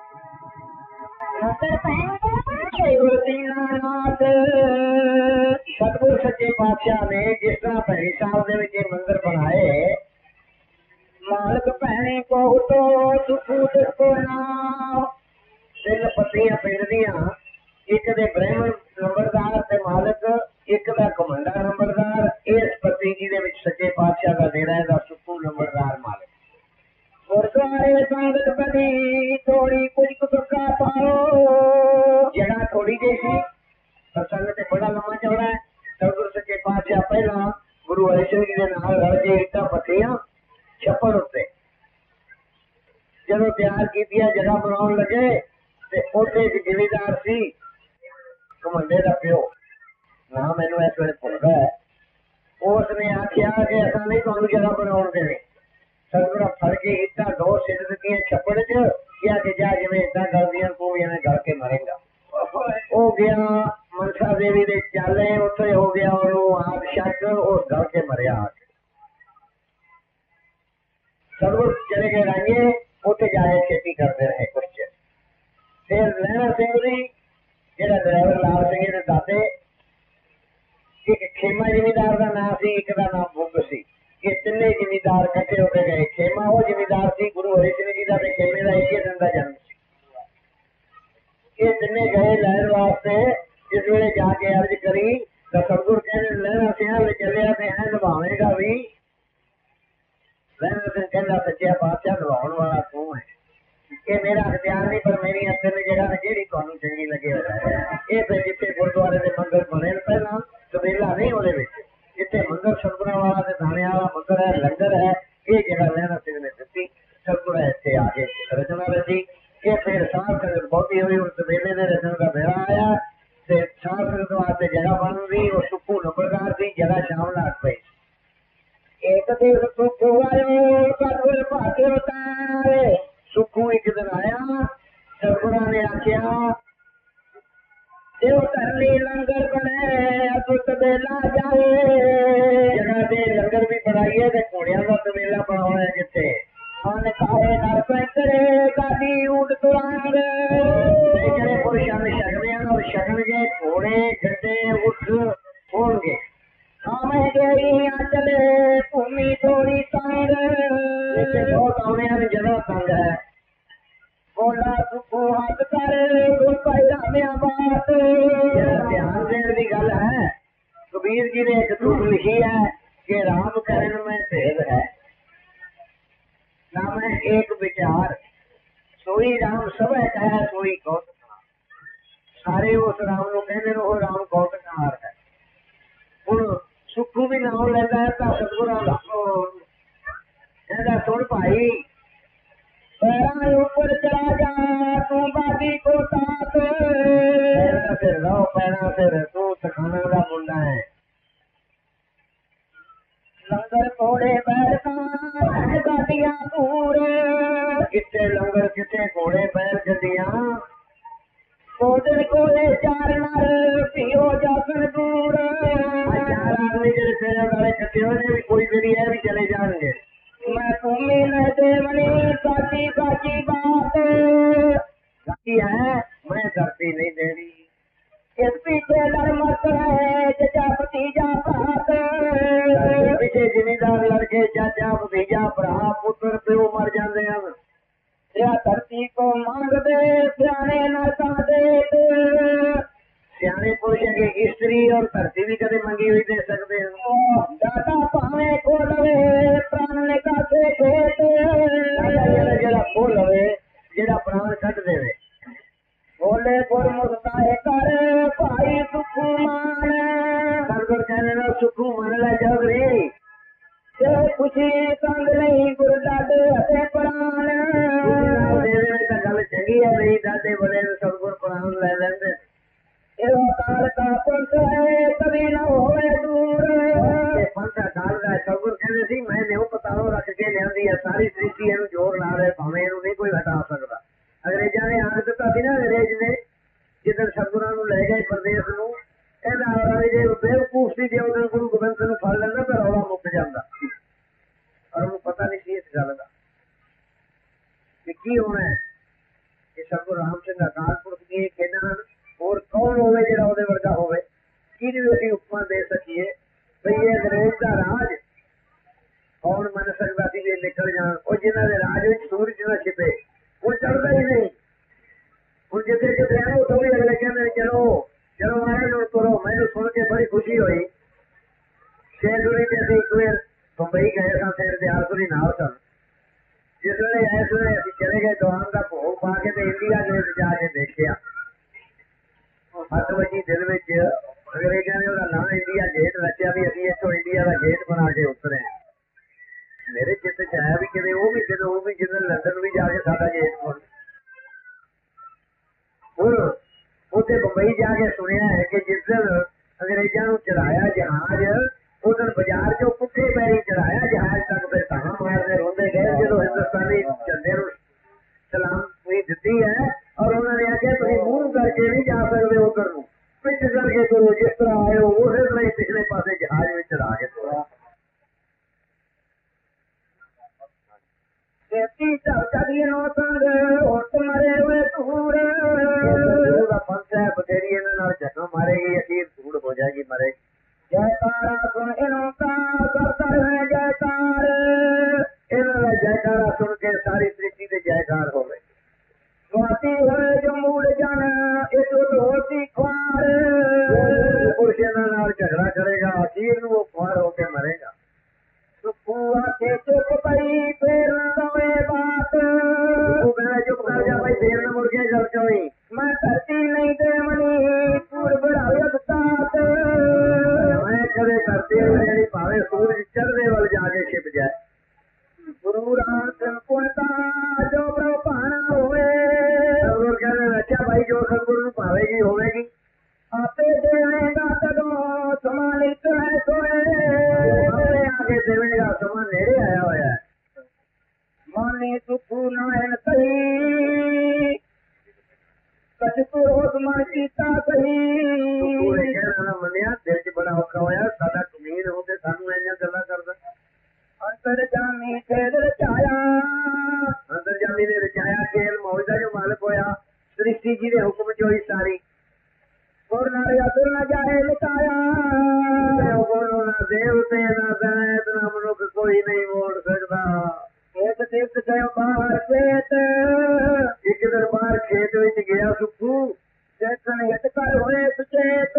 S2: ਗੁਰੂ ਦੀਨਾਨਾਥ ਸਤਿਗੁਰ ਸੱਚੇ ਪਾਤਸ਼ਾਹ ਨੇ ਜਿਸ ਤਰ੍ਹਾਂ ਭੈਣੀ ਸਾਹਿਬ ਦੇ ਵਿੱਚ ਇਹ ਮੰਦਿਰ ਬਣਾਏ, ਮਾਲਕ ਭੈਣੀ ਕੋ ਤੋ ਸੁਖੂ ਕੋ ਨਾਮ, ਤਿੰਨ ਪੱਤੀਆਂ ਪਿੰਡ ਦੀਆਂ, ਇੱਕ ਦੇ ਬ੍ਰਾਹਮਣ ਨੰਬਰਦਾਰ ਤੇ ਮਾਲਕ, ਇੱਕ ਦਾ ਕਮੰਡਾ ਨੰਬਰਦਾਰ। ਇਸ ਪੱਤੀ ਜੀ ਦੇ ਵਿੱਚ ਸੱਚੇ ਪਾਤਸ਼ਾਹ ਦਾ ਡੇਰਾ, ਇਹਦਾ ਸੁਖੂ ਨੰਬਰਦਾਰ ਮਾਲਕ। ਗੁਰਦੁਆਰੇ ਸੰਗਤ ਬੜੀ ਥੋੜੀ ਕੁਝ ਕੁੱਕਾ ਪਾਓ, ਜਗ੍ਹਾ ਥੋੜੀ ਜਿਹੀ ਸੀ ਪਰ ਸੰਗਤ ਤੇ ਬੜਾ ਲੰਮਾ ਚੌੜਾ ਹੈ। ਸਤਿਗੁਰ ਸੱਚੇ ਪਾਤਸ਼ਾਹ ਪਹਿਲਾਂ ਗੁਰੂ ਹਰੀ ਸਿੰਘ ਜੀ ਦੇ ਨਾਲ ਰਲ ਕੇ ਇੱਟਾਂ ਪੱਥੀਆਂ ਛੱਪੜ ਉੱਤੇ, ਜਦੋਂ ਤਿਆਰ ਕੀਤੀਆਂ ਜਗ੍ਹਾ ਬਣਾਉਣ ਲੱਗੇ ਤੇ ਉੱਥੇ ਇੱਕ ਜ਼ਿਮੀਦਾਰ ਸੀ, ਕਮੰਡੇ ਦਾ ਪਿਓ, ਨਾ ਮੈਨੂੰ ਇਸ ਵੇਲੇ ਭੁੱਲਦਾ ਹੈ। ਉਸ ਨੇ ਆਖਿਆ ਕਿ ਅਸਾਂ ਨਹੀਂ ਤੁਹਾਨੂੰ ਜਗ੍ਹਾ ਬਣਾਉਣ ਦੇਣੀ। ਸਤਿਗੁਰਾਂ ਫੜ ਕੇ ਇੱਟਾਂ ਦੋ ਸਿੱਟ ਦਿੱਤੀਆਂ ਛੱਪੜ 'ਚ, ਕਿਹਾ ਕਿ ਜਾ ਜਿਵੇਂ ਇੱਦਾਂ ਗਲਦੀਆਂ ਤੂੰ ਵੀ ਐਵੇਂ ਗਲ ਕੇ ਮਰੇਗਾ। ਉਹ ਗਿਆ ਮਨਸਾ ਦੇਵੀ ਦੇ ਚਾਲੇ, ਉੱਥੇ ਹੋ ਗਿਆ ਉਹਨੂੰ ਆਪ ਸ਼ੱਕ, ਉਹ ਗਲ ਕੇ ਮਰਿਆ। ਸਤਿਗੁਰ ਚਲੇ ਗਏ ਰਾਈਏ, ਉੱਥੇ ਜਾ ਕੇ ਖੇਤੀ ਕਰਦੇ ਰਹੇ ਕੁਛ ਚਿਰ। ਫਿਰ ਲਹਿਣਾ ਸਿੰਘ ਜੀ ਜਿਹੜਾ ਡਰਾਈਵਰ ਲਾਲ ਸਿੰਘ ਦੇ ਦਾਦੇ, ਇੱਕ ਖੇਮਾ ਜ਼ਿਮੀਦਾਰ ਦਾ ਨਾਂ ਸੀ, ਇੱਕ ਦਾ ਨਾਮ ਬੁੱਗ ਸੀ। ਇਹ ਤਿੰਨੇ ਜ਼ਿਮੀਦਾਰ ਇਕੱਠੇ ਹੋ ਕੇ ਗਏ। ਖੇਮਾ ਉਹ ਜ਼ਿਮੀਦਾਰ ਸੀ ਗੁਰੂ ਹਰੀ ਸਿੰਘ ਜੀ ਦਾ, ਤੇ ਖੇਮੇ ਦਾ ਇੱਕੇ ਦਿਨ ਦਾ ਜਨਮ ਸੀ। ਇਹ ਤਿੰਨੇ ਗਏ ਲੈਣ ਵਾਸਤੇ। ਜਿਸ ਵੇਲੇ ਜਾ ਕੇ ਅਰਜ਼ ਕਰੀ ਤਾਂ ਸਤਿਗੁਰ ਕਹਿੰਦੇ ਲਹਿਣਾ ਸਿੰਘਾਂ ਵਿੱਚ ਚੱਲਿਆ ਤੇ ਐ ਨਿਭਾਵੇਗਾ ਵੀ। ਲਹਿਣਾ ਸਿੰਘ ਕਹਿੰਦਾ ਸੱਚਿਆ ਪਾਤਸ਼ਾਹ ਨਿਭਾਉਣ ਵਾਲਾ ਤੂੰ ਹੈ, ਇਹ ਮੇਰਾ ਅਖਤਿਆਰ ਨਹੀਂ, ਪਰ ਮੇਰੀਆਂ ਤਿੰਨ ਜਗ੍ਹਾ ਜਿਹੜੀ ਤੁਹਾਨੂੰ ਚੰਗੀ ਲੱਗੇ ਹੋ ਜਾਏ। ਇਹ ਫਿਰ ਜਿੱਥੇ ਗੁਰਦੁਆਰੇ ਦੇ ਮੰਦਿਰ ਬਣੇ ਪਹਿਲਾਂ ਤਬੇਲਾ ਨਹੀਂ, ਉਹਦੇ ਵਿੱਚ ਜਿੱਥੇ ਮੰਦਿਰ ਸਤਿਗੁਰਾਂ ਵਾਲਾ ਤੇ ਦਾਣਿਆਂ ਵਾਲਾ ਮੰਦਿਰ ਹੈ, ਲੰਗਰ ਹੈ, ਇਹ ਜਗ੍ਹਾ ਲਹਿਣਾ ਸਿੰਘ ਨੇ ਦਿੱਤੀ। ਸਤਿਗੁਰ ਇੱਥੇ ਆ ਕੇ ਰਚਨਾ ਰਚੀ। ਇਹ ਫਿਰ ਸਾਧ ਸੰਗਤ ਬਹੁਤੀ ਹੋਈ, ਹੁਣ ਤਬੇਲੇ ਦੇ ਰਚਨ ਦਾ ਵੇਲਾ ਆਇਆ ਤੇ ਸਾਧ ਸੰਗਤ ਵਾਸਤੇ ਜਗ੍ਹਾ ਬਣ ਗਈ। ਉਹ ਸੁੱਖੂ ਨੰਬਰਦਾਰ ਦੀ ਜਗ੍ਹਾ ਸ਼ਾਮ ਲੱਗ ਪਈ। ਇੱਕ ਦਿਨ ਸੁੱਖੂ ਆਇਓ ਸਤਿਗੁਰ ਭਾਗੇ ਉਤਾਰੇ। ਸੁੱਖੂ ਇੱਕ ਦਿਨ ਆਇਆ, ਸਤਿਗੁਰਾਂ ਨੇ ਆਖਿਆ ਜੋ ਧਰਨੀ ਲੰਗਰ ਬਣੇ ਅਤੁ ਤਬੇਲਾ ਜਾਏ। ਜਗ੍ਹਾ ਤੇ ਲੰਗਰ ਵੀ ਬਣਾਈਏ ਤੇ ਘੋੜਿਆਂ ਦਾ ਤਬੇਲਾ ਬਣਾਉਣਾ ਜਿੱਥੇ ਹਨ ਕਾਹੇ ਨਰ ਪੈਂਕਰੇ ਗਾਡੀ ਊਟ ਤੁਰੰਗ। ਜਿਹੜੇ ਪੁਰਸ਼ਾਂ ਨੇ ਛਕਦੇ ਹਨ ਉਹ ਛਕਣਗੇ, ਘੋੜੇ ਗੱਡੇ ਉੱਠ ਹੋਣਗੇ। ਆਵੇਂ ਗਈਆਂ ਚਲੇ ਭੂਮੀ ਥੋੜੀ ਤੰਗ, ਇੱਥੇ ਬਹੁਤ ਆਉਣੇ ਹਨ, ਜਗ੍ਹਾ ਤੰਗ ਹੈ। ਬੋਲਾ ਸੁੱਖੂ ਹੱਥ ਕਰ ਗੁਰ ਭਾਈ ਰਾਮਿਆ ਬਾਤ। ਧਿਆਨ ਦੇਣ ਦੀ ਗੱਲ ਹੈ। ਕਬੀਰ ਜੀ ਨੇ ਇੱਕ ਤੁਕ ਲਿਖੀ ਹੈ ਕਿ ਰਾਮ ਕਰਨ ਮੈਂ ਭੇਦ ਹੈ, ਨਾ ਮੈਂ ਏਕ ਵਿਚਾਰ, ਸੋਈ ਰਾਮ ਸਭੈ ਕਹੈ ਸੋਈ ਕੌਤਕਾਰ। ਸਾਰੇ ਉਸ ਰਾਮ ਨੂੰ ਕਹਿੰਦੇ ਨੇ, ਉਹ ਰਾਮ ਕੌਤਕਾਰ ਹੈ। ਹੁਣ ਸੁੱਖੂ ਵੀ ਨਾਮ ਲੈਂਦਾ ਹੈ ਤਾਂ ਸਤਿਗੁਰਾਂ ਦਾ ਕਹਿੰਦਾ ਸੁਣ ਭਾਈ, ਪੈਰਾਂ ਉੱਪਰ ਚਲਾ ਜਾ ਤੂੰ ਬਾਦੀ ਕੋ ਤਾਤ। ਪੈਰਾਂ ਸਿਰ ਰਹੋ, ਪੈਰਾਂ ਸਿਰ, ਤੂੰ ਤਖਾਣਾ ਦਾ ਮੁੰਡਾ ਹੈ। ਲੰਗਰ ਘੋੜੇ ਬੈਠਾਂ ਗੱਡੀਆਂ ਧੂੜ, ਕਿੱਥੇ ਲੰਗਰ ਕਿੱਥੇ ਘੋੜੇ ਬੈਠ ਗੱਡੀਆਂ। ਕੋਟਨ ਕੋਲੇ ਚਾਰ ਨਰ ਪੀਓ ਜਾਸਨ ਦੂਰ। ਚਾਰ ਆਦਮੀ ਜਿਹੜੇ ਤੇਰੇ ਵਾਲੇ ਇਕੱਠੇ ਹੋਏ ਨੇ, ਵੀ ਕੋਈ ਦਿਨ ਇਹ ਵੀ ਚਲੇ ਜਾਣਗੇ। ਮੈਂ ਭੂਮੀ न देवनी साची साची बात, साची है मैं धरती नहीं दे रही। इस पीछे लड़ मत है चाचा भतीजा भात। पीछे जिमीदार लड़के चाचा भतीजा भरा पुत्र प्यो मर जाते हैं। या धरती को मांग दे सियाने नरका दे। सियाने पुरुष की स्त्री और धरती भी कदे मंगी हुई दे सकते हैं। दादा पावे को लवे प्राण ने काटे खेत। जरा को लवे जरा प्राण कट देवे। बोले गुरमुखताए कर भाई सुखू मान। सतगुर कहने ना सुखू मन ले जगरी। जो खुशी संग नहीं गुरु दादे हथे प्राण। देवे तो गल चंगी है, नहीं दादे बड़े सतगुर प्राण ले लेंदे। काल का पुरुष है कभी न हो ਜਾਂਦੀ ਹੈ। ਸਾਰੀ ਸ੍ਰਿਸ਼ਟੀ ਇਹਨੂੰ ਜ਼ੋਰ ਲਾ ਰਹੇ, ਭਾਵੇਂ ਇਹਨੂੰ ਨਹੀਂ ਕੋਈ ਹਟਾ ਸਕਦਾ। ਅੰਗਰੇਜ਼ਾਂ ਨੇ ਆਖ ਦਿੱਤਾ ਸੀ ਨਾ, ਅੰਗਰੇਜ਼ ਨੇ ਜਿੱਦਣ ਸਤਿਗੁਰਾਂ ਨੂੰ ਲੈ ਗਏ ਪ੍ਰਦੇਸ਼ ਨੂੰ, ਕਹਿੰਦਾ ਔਰੰਗਜ਼ੇਬ ਬੇਵਕੂਫ ਸੀ, ਜੇ ਉਹਦੇ ਗੁਰੂ ਗੋਬਿੰਦ ਸਿੰਘ ਨੂੰ ਫੜ ਲੈਂਦਾ ਤਾਂ ਰੌਲਾ ਮੁੱਕ ਜਾਂਦਾ। ਪਰ ਉਹਨੂੰ ਪਤਾ ਨਹੀਂ ਸੀ ਇਸ ਗੱਲ ਦਾ ਕਿ ਕੀ ਹੋਣਾ ਹੈ। ਇਹ ਸਤਿਗੁਰੂ ਰਾਮ ਸਿੰਘ ਅਕਾਲ ਪੁਰਖ ਦੀਆਂ ਖੇਡਾਂ ਹਨ। ਹੋਰ ਕੌਣ ਹੋਵੇ ਜਿਹੜਾ ਉਹਦੇ ਵਰਗਾ ਹੋਵੇ? ਕਿਹਦੀ ਵੀ ਅਸੀਂ ਉਪਮਾ ਦੇ ਸਕੀਏ ਬਈ ਇਹ ਅੰਗਰੇਜ਼ ਦਾ ਰਾਜ ਕੌਣ ਮੰਨ ਸਕਦਾ ਸੀ ਜੇ ਨਿਕਲ ਜਾਣ? ਉਹ ਜਿਨ੍ਹਾਂ ਦੇ ਰਾਜ ਵਿੱਚ ਸੂਰਜ ਨਾ ਛਿਪੇ ਉਹ ਚੜਦਾ ਹੀ ਨਹੀਂ। ਹੁਣ ਜਿੱਥੇ ਕਿਤੇ ਆਏ ਉੱਥੋਂ ਵੀ ਅਗਲੇ ਕਹਿੰਦੇ ਚਲੋ ਚਲੋ ਆਏ ਨੂੰ ਤੁਰੋ। ਮੈਨੂੰ ਸੁਣ ਕੇ ਬੜੀ ਖੁਸ਼ੀ ਹੋਈ। ਸ਼ੇਰਦੁਰੀ ਤੇ ਅਸੀਂ ਇੱਕ ਵਾਰ ਬੰਬਈ ਗਏ ਸਾਂ, ਸਿਰ ਦੇ ਆਸੁਰੀ ਨਾਲ ਸਨ। ਜਿਸ ਵੇਲੇ ਇਸ ਵੇਲੇ ਅਸੀਂ ਚਲੇ ਗਏ ਦੀਵਾਨ ਦਾ ਭੋਗ ਪਾ ਕੇ ਤੇ ਇੰਡੀਆ ਗੇਟ ਜਾ ਕੇ ਦੇਖਿਆ। 7 ਵਜੇ ਦਿਨ ਵਿੱਚ ਅੰਗਰੇਜ਼ਾਂ ਨੇ ਉਹਦਾ ਨਾਂ ਇੰਡੀਆ ਗੇਟ ਰੱਖਿਆ ਵੀ ਅਸੀਂ ਇੱਥੋਂ ਇੰਡੀਆ ਦਾ ਗੇਟ ਬਣਾ ਕੇ ਉਤਰੇ। ਮੇਰੇ ਚਿੱਤ ਚ ਆਇਆ ਵੀ ਕਿਤੇ ਉਹ ਵੀ ਜਦੋਂ ਲੰਡਨ ਵੀ ਜਾ ਕੇ ਸਾਡਾ ਗੇਟ ਖੋਲ। ਹੁਣ ਉੱਥੇ ਬੰਬਈ ਜਾ ਕੇ ਸੁਣਿਆ ਹੈ ਕਿ ਜਿਸ ਦਿਨ ਅੰਗਰੇਜ਼ਾਂ ਨੂੰ ਚੜਾਇਆ ਜਹਾਜ਼, ਉਸ ਦਿਨ ਬਾਜ਼ਾਰ ਚੋਂ ਪੁੱਠੇ ਪੈਰੀ ਚੜਾਇਆ ਜਹਾਜ਼ ਤੱਕ, ਫਿਰ ਧਾਹਾਂ ਮਾਰਦੇ ਰੋਂਦੇ ਗਏ ਜਦੋਂ ਹਿੰਦੁਸਤਾਨੀ ਝੰਡੇ ਨੂੰ ਸਲਾਮ ਤੁਸੀਂ ਦਿੱਤੀ ਹੈ। ਔਰ ਉਹਨਾਂ ਨੇ ਆਖਿਆ ਤੁਸੀਂ ਮੂੰਹ ਕਰਕੇ ਨਹੀਂ ਜਾ ਸਕਦੇ ਉੱਧਰ ਨੂੰ, ਪਿੱਛ ਕਰਕੇ ਤੁਰੋ, ਜਿਸ ਤਰ੍ਹਾਂ ਆਏ ਹੋ ਉਸੇ ਤਰ੍ਹਾਂ ਹੀ ਪਿਛਲੇ ਪਾਸੇ ਜਹਾਜ਼ ਵਿੱਚ ਚੜਾ ਕੇ ਤੁਰੋ। ਬਥੇਰੀ ਇਹਨਾਂ ਨਾਲ ਝੱਗਾ ਮਾਰੇਗੀ, ਅਖੀਰ ਧੂੜ ਹੋ ਜਾਏਗੀ, ਮਰੇਗੀ। ਜੈਕਾਰਾ ਸੁਣ ਇਹਨਾਂ ਦਾ ਸਰਦਾਰ ਹੈ ਜੈਕਾਰ। ਇਹਨਾਂ ਦਾ ਜੈਕਾਰਾ ਸੁਣ ਕੇ ਸਾਰੀ ਸ੍ਰਿਸ਼ਟੀ ਤੇ ਜੈਕਾਰ ਹੋਵੇ। ਸਵਾਤੀ ਹੋਏ ਜੋ ਮੂਲ ਜਨ ਇਹ ਹੋਤੀ ਖਾਰ। ਪੁਰਸ਼ ਇਹਨਾਂ ਨਾਲ ਝਗੜਾ ਕਰੇਗਾ, ਅਖੀਰ ਨੂੰ ਉਹ ਖਾਰ ਹੋ ਕੇ ਮਰੇਗਾ। ਸੁਖੂਆ ਕੇ ਚੁੱਪ ਪਈ ਫੇਰ ਨਾ ਦਵੇ ਬਾਤ। ਉਹ ਕਹਿੰਦਾ ਚੁੱਪ ਕਰ ਜਾ ਭਾਈ, ਫੇਰ ਨਾ ਮੁੜ ਕੇ ਗੱਲ ਕੋਈ। ਮੈਂ ਧਰਤੀ ਨਹੀਂ ਦੇਵਣੀ ਪੂਰਬ ਰਾਵਤ ਸਾਤ। ਮੈਂ ਕਦੇ ਧਰਤੀ ਜਿਹੜੀ ਭਾਵੇਂ ਸੂਰਜ ਚੜ੍ਹਦੇ ਵੱਲ ਜਾ ਕੇ ਛਿਪ ਜਾਏ। ਗੁਰੂ ਰਾਮ ਸਿੰਘ ਪੁਣਤਾ ਜੋ ਪ੍ਰਭ ਭਾਣਾ ਹੋਵੇ। ਸਤਿਗੁਰੂ ਕਹਿੰਦੇ ਅੱਛਾ ਭਾਈ ਜੋ ਸਤਿਗੁਰੂ ਨੂੰ ਭਾਵੇਗੀ ਹੋਵੇਗੀ। ਆਪੇ ਦੇਵੇਗਾ ਤਦੋਂ ਸਮਾਂ ਲਿਖ ਹੈ ਸੋਏ। ਆਪੇ ਆ ਕੇ ਦੇਵੇਗਾ, ਸਮਾਂ ਨੇੜੇ ਆਇਆ ਹੋਇਆ ਹੈ। ਮਾਨੀ ਸੁਖੂ ਨਾਇਨ ਸਹੀ ਕਛ ਰੋਜ਼ ਮਨ ਕੀਤਾ ਸਹੀ। ਕਹਿਣਾ ਨਾ ਮੰਨਿਆ, ਦਿਲ ਚ ਬੜਾ ਔਖਾ ਹੋਇਆ। ਸਾਡਾ ਕਮੀਨ ਹੁੰਦੇ ਸਾਨੂੰ ਇੰਨੀਆਂ ਗੱਲਾਂ ਕਰਦਾ। ਅੰਤਰਜਾਮੀ ਖੇਡ ਰਚਾਇਆ, ਅੰਤਰਜਾਮੀ ਨੇ ਰਚਾਇਆ ਖੇਲ ਮੌਜ ਦਾ ਜੋ ਮਾਲਕ ਹੋਇਆ। ਸ੍ਰਿਸ਼ਟੀ ਜੀ ਦੇ ਹੁਕਮ ਚ ਹੋਈ ਸਾਰੀ। ਗੁਰ ਨਾਲੇ ਅਸੁਰ ਨਾ ਜਾਏ ਲਟਾਇਆ। ਗੁਰੂ ਨਾ ਦੇਵਤੇ ਨਾ ਦੈਤ ਨਾ ਮਨੁੱਖ ਕੋਈ ਨਹੀਂ ਮੋੜ ਸਕਦਾ। ਇੱਕ ਦਿਵਸ ਗਏ ਬਾਹਰ ਖੇਤ, ਇੱਕ ਦਿਨ ਬਾਹਰ ਖੇਤ ਵਿੱਚ ਗਿਆ ਸੁੱਖੂ। ਦੇਖਣ ਹਿੱਟ ਕਰ ਹੋਏ ਸੁਚੇਤ।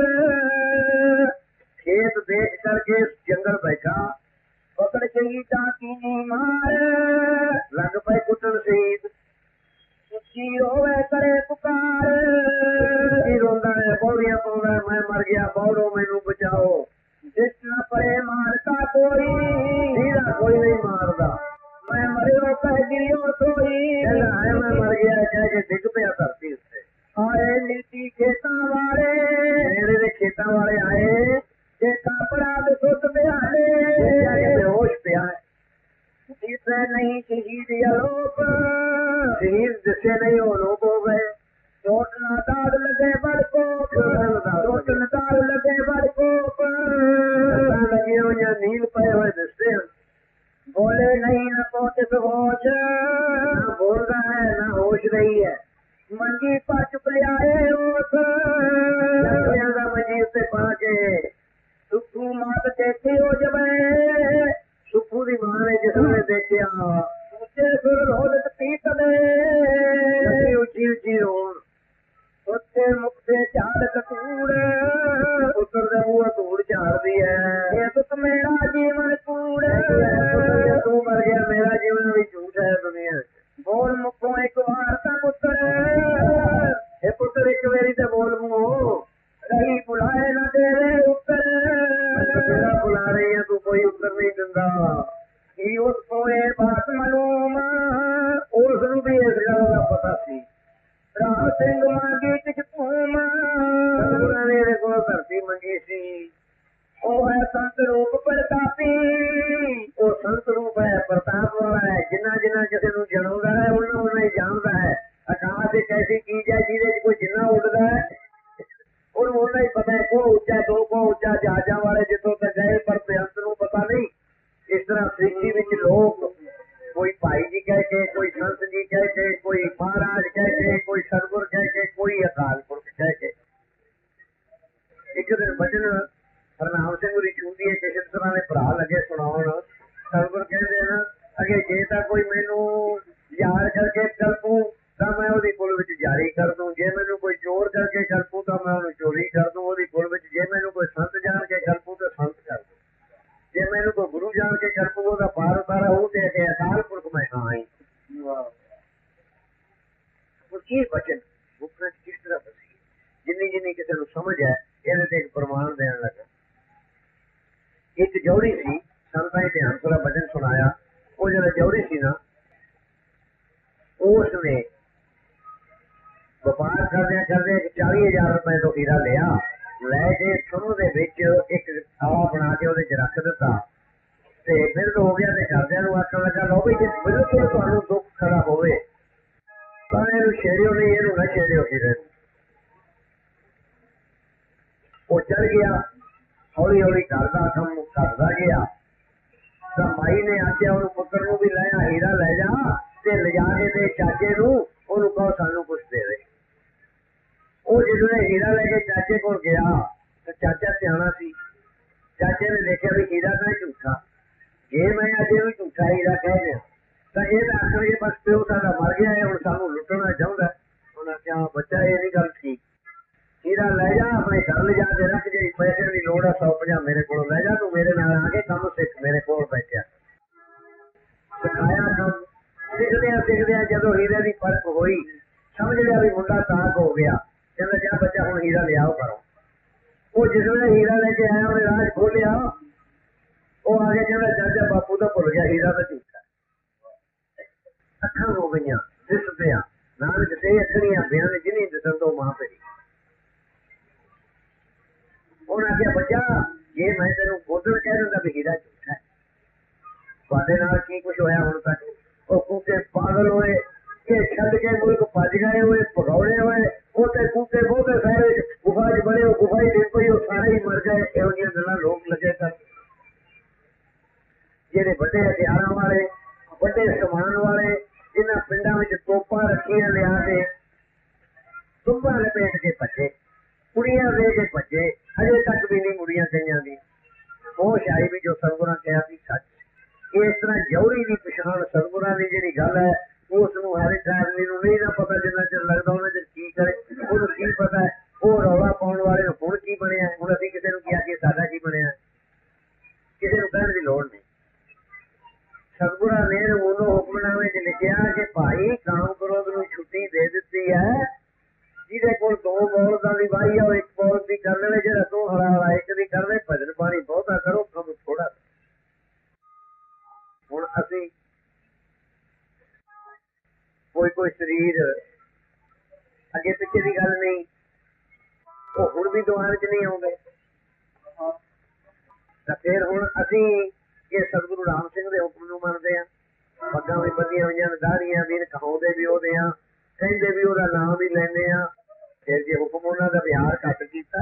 S2: ਖੇਤ ਦੇਖ ਕਰਕੇ ਜੰਗਲ ਬੈਠਾ, ਪਕੜ ਗਈ ਟਾਕੀ ਮਾਰ। ਲੱਗ ਪਏ ਕੁੱਟਣ ਸ਼ਹੀਦ, ਉੱਚੀ ਰੋਵੇ ਕਰੇ ਪੁਕਾਰ। ਉੱਚੀ ਰੋਂਦਾ ਹੈ, ਬੌੜੀਆਂ ਪਾਉਂਦਾ, ਮੈਂ ਮਰ ਗਿਆ ਬੌੜੋ ਮੈਨੂੰ ਬਚਾਓ। ਜਿਸ ਨਾ ਪਰੇ ਮਾਰਦਾ ਕੋਈ, ਸੀधा ਕੋਈ ਨਹੀਂ ਮਾਰਦਾ। ਮੈਂ ਮਰਿਓ ਕਹਿ ਗਿਰਿਓ ਕੋਈ। ਕਹਿੰਦਾ ਹੈ ਮੈਂ ਮਰ ਗਿਆ ਕਹਿ ਕੇ ਡਿੱਗ ਪਿਆ ਧਰਤੀ ਉੱਤੇ। ਆਏ ਨੀਤੀ ਖੇਤਾਂ ਵਾਲੇ, ਨੇੜੇ ਦੇ ਖੇਤਾਂ ਵਾਲੇ ਆਏ। ਜੇ ਕਾਪੜਾ ਦੇ ਸੁੱਤ ਬਿਹਾਲੇ, ਬੇਹੋਸ਼ ਪਿਆ ਹੈ। ਦਿਸੇ ਨਹੀਂ ਸ਼ਹੀਦ ਅਲੋਪ, ਸ਼ਹੀਦ ਦਿਸੇ ਨਹੀਂ ਉਹ ਲੋਪ ਹੋ ਗਏ। ਚੋਟ ਨਾ ਦਾੜ ਲੱਗੇ ਬੜਕੋਪ, ਚੋਟ ਨਾ ਦਾੜ ਲੱਗੇ ਬੜਕੋਪ। ਲੱਗੇ ਹੋਈਆਂ ਨੀਲ ਪਏ ਹੋਏ ਦਿਸਦੇ ਹਨ। ਬੋਲੇ ਨਹੀਂ ਨਾ ਪਹੁੰਚੇ ਬੇਹੋਸ਼, ਨਾ ਬੋਲਦਾ ਹੈ ਨਾ ਹੋਸ਼ ਰਹੀ ਹੈ। ਮੰਜੀ ਪਾ ਚੁੱਕ ਲਿਆਏ ਉਸ, ਦਾ ਮੰਜੀ ਉੱਤੇ ਪਾ ਕੇ। ਸੁੱਖੂ ਮਾਤ ਦੇਖੀ ਹੋ ਜਵੇ, ਸੁੱਖੂ ਦੀ ਮਾਂ ਨੇ ਜਿਸ ਨੇ ਦੇਖਿਆ ਉੱਚੇ ਸੁਰ ਰੋਦਤ ਪੀਤ ਦੇ। ਉੱਚੀ ਉੱਚੀ ਰੋਣ, ਉੱਤੇ ਮੁਖ ਤੇ ਝਾੜ ਕਤੂੜ, ਪੁੱਤਰ ਦੇ ਮੂੰਹ ਧੂੜ ਝਾੜਦੀ ਹੈ। ਇਹ ਪੁੱਤ ਮੇਰਾ ਜੀਵਨ ਕੂੜ, ਤੂੰ ਮਰ ਗਿਆ ਮੇਰਾ ਜੀਵਨ ਵੀ ਝੂਠ ਹੈ ਦੁਨੀਆ ਵਿੱਚ। ਬੋਲ ਮੁੱਖੋਂ ਇੱਕ ਵਾਰ ਤਾਂ ਪੁੱਤਰ, ਇਹ ਪੁੱਤਰ ਇੱਕ ਵਾਰੀ ਤੇ ਬੋਲ ਮੂੰਹੋਂ। ਰਹੀ ਬੁਲਾਏ ਨਾ ਦੇਵੇ ਉੱਤਰ, ਜਿਹੜਾ ਬੁਲਾ ਰਹੀ ਹੈ ਤੂੰ ਕੋਈ ਉੱਤਰ ਨਹੀਂ ਦਿੰਦਾ। ਕੀ ਉਸ ਕੋਲੇ ਬਾਤ ਮਾਲੂਮ, ਉਸ ਨੂੰ ਵੀ ਇਸ ਗੱਲ ਦਾ ਪਤਾ ਸੀ। ਰਾਮ ਸਿੰਘ ਮੰਗੀ ਟਿਕ ਭੂਮ, ਸਤਿਗੁਰਾਂ ਨੇ ਇਹਦੇ ਕੋਲ ਧਰਤੀ ਮੰਗੀ ਸੀ। ਉਹ ਹੈ ਸੰਤ ਰੂਪ ਪ੍ਰਤਾਪੀ, ਉਹ ਸੰਤ ਰੂਪ ਹੈ, ਪ੍ਰਤਾਪ ਵਾਲਾ ਹੈ। जहाजां वाले जिथों तक गए पर बेअंत नूं पता नहीं। इस तरह सृष्टि विच लोग कोई भाई जी कह के, कोई संत जी कह के, कोई महाराज कह के, कोई सतगुर कह के, कोई अकाल पुरख कह के। एक दिन भजन हरनाम सिंह होरी छूंदी है किसी तरह ने भरा लगे सुनाउण। सतगुर कहते हैं अगे जे तां कोई मैनू याद करके कल्पूं तां मैं ओहदी कुल विच जारी कर दूं, जे मैनू कोई चोर करके कल्पूं तां मैं ओहनूं चोरी कर दूं ओहदी कुल विच, जे मैनू कोई संत जान के कल्पूं तां संत कर दूं, जे मैनू कोई गुरु जान के कल्पूं ओहदा पार उतारा होऊं ते अगे अकाल पुरख मैं हां ही। ये वचन मुखरां किस तरह बसी जिन्नी जिन्नी किसी नूं समझ है ਇਹਦੇ ਤੇ ਇੱਕ ਪ੍ਰਮਾਣ ਦੇਣ ਲੱਗਾ। ਇੱਕ ਜੌਹਰੀ ਸੀ, ਸੰਤਾਂ ਨੇ ਧਿਆਨ ਥੋੜਾ ਭਜਨ ਸੁਣਾਇਆ। ਉਹ ਜਿਹੜਾ ਜੌਹਰੀ ਸੀ ਨਾ, ਉਸ ਨੇ ਵਪਾਰ ਕਰਦਿਆਂ ਕਰਦਿਆਂ 40,000 ਰੁਪਏ ਤੋਂ ਹੀਰਾ ਲਿਆ, ਲੈ ਕੇ ਥਰੂ ਦੇ ਵਿੱਚ ਇੱਕ ਆਵਾ ਬਣਾ ਕੇ ਉਹਦੇ ਚ ਰੱਖ ਦਿੱਤਾ ਤੇ ਬਿਰਧ ਹੋ ਗਿਆ। ਤੇ ਘਰਦਿਆਂ ਨੂੰ ਆਖਣ ਲੱਗਾ ਲਓ ਵੀ ਜੇ ਬਿਲਕੁਲ ਤੁਹਾਨੂੰ ਦੁੱਖ ਖੜਾ ਹੋਵੇ ਤਾਂ ਇਹਨੂੰ ਛੇੜਿਓ ਨਹੀਂ, ਇਹਨੂੰ ਨਾ ਛੇੜਿਓ ਹੀਰੇ ਨੂੰ। ਉਹ ਚੜ ਗਿਆ, ਹੌਲੀ ਹੌਲੀ ਘਰ ਦਾ ਕੰਮ ਕਰਦਾ ਗਿਆ। ਤਾਂ ਮਾਈ ਨੇ ਆਖਿਆ ਉਹਨੂੰ ਪੁੱਤਰ ਨੂੰ ਵੀ ਲੈ ਆ, ਹੀਰਾ ਲੈ ਜਾ ਤੇ ਲਿਜਾ ਕੇ ਤੇ ਚਾਚੇ ਨੂੰ ਉਹਨੂੰ ਕਹੋ ਸਾਨੂੰ ਕੁਛ ਦੇ ਦੇ। ਉਹ ਜਦੋਂ ਇਹ ਹੀਰਾ ਲੈ ਕੇ ਚਾਚੇ ਕੋਲ ਗਿਆ ਤਾਂ ਚਾਚਾ ਸਿਆਣਾ ਸੀ। ਚਾਚੇ ਨੇ ਦੇਖਿਆ ਵੀ ਹੀਰਾ ਤਾਂ ਝੂਠਾ, ਜੇ ਮੈਂ ਅੱਜ ਇਹਨੂੰ ਝੂਠਾ ਹੀਰਾ ਕਹਿ ਦਿਆਂ ਤਾਂ ਇਹ ਤਾਂ ਆਖਣਗੇ ਬਸ ਪਿਓ ਸਾਡਾ ਮਰ ਗਿਆ ਹੈ, ਹੁਣ ਸਾਨੂੰ ਲੁੱਟਣਾ ਚਾਹੁੰਦਾ। ਉਹਨਾਂ ਕਿਹਾ ਬੱਚਾ ਇਹ ਨਹੀਂ ਗੱਲ ਠੀਕ, ਹੀਰਾ ਲੈ ਜਾ ਆਪਣੇ ਘਰ ਲਿਜਾ ਕੇ ਰੱਖ, ਜਿਹੜੀ ਪੈਸੇ ਦੀ ਲੋੜ ਹੈ 150 ਮੇਰੇ ਕੋਲੋਂ ਲੈ ਜਾ, ਤੂੰ ਮੇਰੇ ਨਾਲ ਆ ਕੇ ਕੰਮ ਸਿੱਖ, ਮੇਰੇ ਕੋਲ ਬੈਠਿਆ। ਸਿਖਾਇਆ ਕੰਮ, ਸਿੱਖਦਿਆਂ ਸਿੱਖਦਿਆਂ ਜਦੋਂ ਹੀਰੇ ਦੀ ਪਰਖ ਹੋਈ ਸਮਝ ਲਿਆ ਵੀ ਮੁੰਡਾ ਤਾਕ ਹੋ ਗਿਆ। ਕਹਿੰਦਾ ਜਾ ਬੱਚਾ ਹੁਣ ਹੀਰਾ ਲਿਆਓ ਘਰੋਂ। ਉਹ ਜਿਸ ਵੇਲੇ ਹੀਰਾ ਲੈ ਕੇ ਆਇਆ ਉਹਨੇ ਰਾਜ ਖੋਲਿਆ, ਉਹ ਆ ਕੇ ਕਹਿੰਦਾ ਚਾਚਾ ਬਾਪੂ ਤਾਂ ਭੁੱਲ ਗਿਆ ਹੀਰਾ ਤਾਂ ਝੂਠਾ। ਅੱਖਾਂ ਹੋ ਗਈਆਂ ਦਿਸਦਿਆਂ, ਨਾਨਕ ਸੇ ਅੱਖਰੀਆਂ ਬਿਆਨ ਜਿਨੀ ਦਿਸਣ ਤੋਂ ਮਾਂ ਪਈ। ਉਹਨੇ ਆਖਿਆ ਬੱਚਾ ਜੇ ਮੈਂ ਤੈਨੂੰ ਬੋਲਣ ਕਹਿ ਦਿੰਦਾ ਵੀ ਹੀਰਾ ਝੂਠਾ ਹੈ, ਤੁਹਾਡੇ ਨਾਲ ਕੀ ਕੁਛ ਹੋਇਆ ਹੁਣ ਤੱਕ? ਉਹ ਕੂਕੇ ਪਾਗਲ ਹੋਏ ਕਿ ਛੱਡ ਕੇ ਮੁਲਕ ਭੱਜ ਗਏ ਹੋਏ, ਭਗੌੜੇ ਹੋਏ, ਉਹ ਤੇ ਕੂਕੇ ਬਹੁਤੇ ਸਾਰੇ ਗੁਫਾ ਚ ਬੜੇ, ਉਹ ਗੁਫਾ ਹੀ ਡਿੱਗ ਪਈ, ਉਹ ਸਾਰੇ ਹੀ ਮਰ ਗਏ। ਇਹੋ ਜਿਹੀਆਂ ਗੱਲਾਂ ਲੋਕ ਲੱਗੇ ਕਰ। ਜਿਹੜੇ ਵੱਡੇ ਹਥਿਆਰਾਂ ਵਾਲੇ, ਵੱਡੇ ਸਮਾਨ ਵਾਲੇ, ਜਿਨ੍ਹਾਂ ਪਿੰਡਾਂ ਵਿੱਚ ਤੋਪਾਂ ਰੱਖੀਆਂ ਲਿਆ ਕੇ ਤੁੰਬਾਂ ਲਪੇਟ ਕੇ ਭੱਜੇ, ਕੁੜੀਆਂ ਦੇ ਕੇ ਭੱਜੇ, ਹਜੇ ਤੱਕ ਵੀ ਨਹੀਂ ਮੁੜੀਆਂ ਕਈਆਂ ਦੀ। ਉਹ ਸ਼ਾਇਦ ਵੀ ਜੋ ਸਤਿਗੁਰਾਂ ਕਿਹਾ ਸੀ ਸੱਚ। ਇਸ ਤਰ੍ਹਾਂ ਜੌਹਰੀ ਦੀ ਪਛਾਣ ਸਤਿਗੁਰਾਂ ਦੀ ਜਿਹੜੀ ਗੱਲ ਹੈ ਉਸ ਨੂੰ ਹਰ ਇੱਕ ਆਦਮੀ ਨੂੰ ਨਹੀਂ ਨਾ ਪਤਾ, ਜਿੰਨਾ ਚਿਰ ਲੱਗਦਾ ਉਹਨਾਂ ਚਿਰ ਕੀ ਕਰੇ। ਉਹਨੂੰ ਕੀ ਪਤਾ ਹੈ ਉਹ ਰੌਲਾ ਪਾਉਣ ਵਾਲੇ ਨੂੰ ਹੁਣ ਕੀ ਬਣਿਆ। ਹੁਣ ਅਸੀਂ ਕਿਸੇ ਨੂੰ ਕਿਹਾ ਕਿ ਸਾਡਾ ਕੀ ਬਣਿਆ, ਕਿਸੇ ਨੂੰ ਕਹਿਣ ਦੀ ਲੋੜ ਨਹੀਂ। ਸਤਿਗੁਰਾਂ ਨੇ ਉਹਨੂੰ ਹੁਕਮਨਾਮੇ ਚ ਲਿਖਿਆ ਕਿ ਭਾਈ ਕਾਮ ਕ੍ਰੋਧ ਨੂੰ ਛੁੱਟੀ ਦੇ ਦਿੱਤੀ ਹੈ। ਜਿਹਦੇ ਕੋਲ 2 ਬੌਲਦਾਂ ਦੀ ਵਾਹੀ ਆ ਉਹ 1 ਬੌਲਦ ਦੀ ਕਰ ਲੈਣੇ, ਜਿਹੜਾ 2 ਹਰਾ ਇੱਕ ਦੀ ਕਰ ਲੈ। ਭਜਨ ਬਾਣੀ ਬਹੁਤਾ ਕਰੋ, ਕੰਮ ਥੋੜਾ। ਹੁਣ ਅਸੀਂ ਕੋਈ ਸਰੀਰ ਅੱਗੇ ਪਿੱਛੇ ਦੀ ਗੱਲ ਨਹੀਂ, ਉਹ ਹੁਣ ਵੀ ਦੁਆਰ ਚ ਨਹੀਂ ਆਉਂਦੇ। ਤਾਂ ਫਿਰ ਹੁਣ ਅਸੀਂ ਇਹ ਸਤਿਗੁਰੂ ਰਾਮ ਸਿੰਘ ਦੇ ਹੁਕਮ ਨੂੰ ਮੰਨਦੇ ਹਾਂ। ਪੱਗਾਂ ਵੀ ਬੰਨੀਆਂ ਹੋਈਆਂ, ਦਾੜੀਆਂ ਵੀ, ਕਹਾਉਂਦੇ ਵੀ ਉਹਦੇ ਆ, ਕਹਿੰਦੇ ਵੀ ਉਹਦਾ ਨਾਮ ਵੀ ਲੈਂਦੇ ਆ। ਫਿਰ ਜੇ ਹੁਕਮ ਉਹਨਾਂ ਦਾ ਵਿਹਾਰ ਘੱਟ ਕੀਤਾ,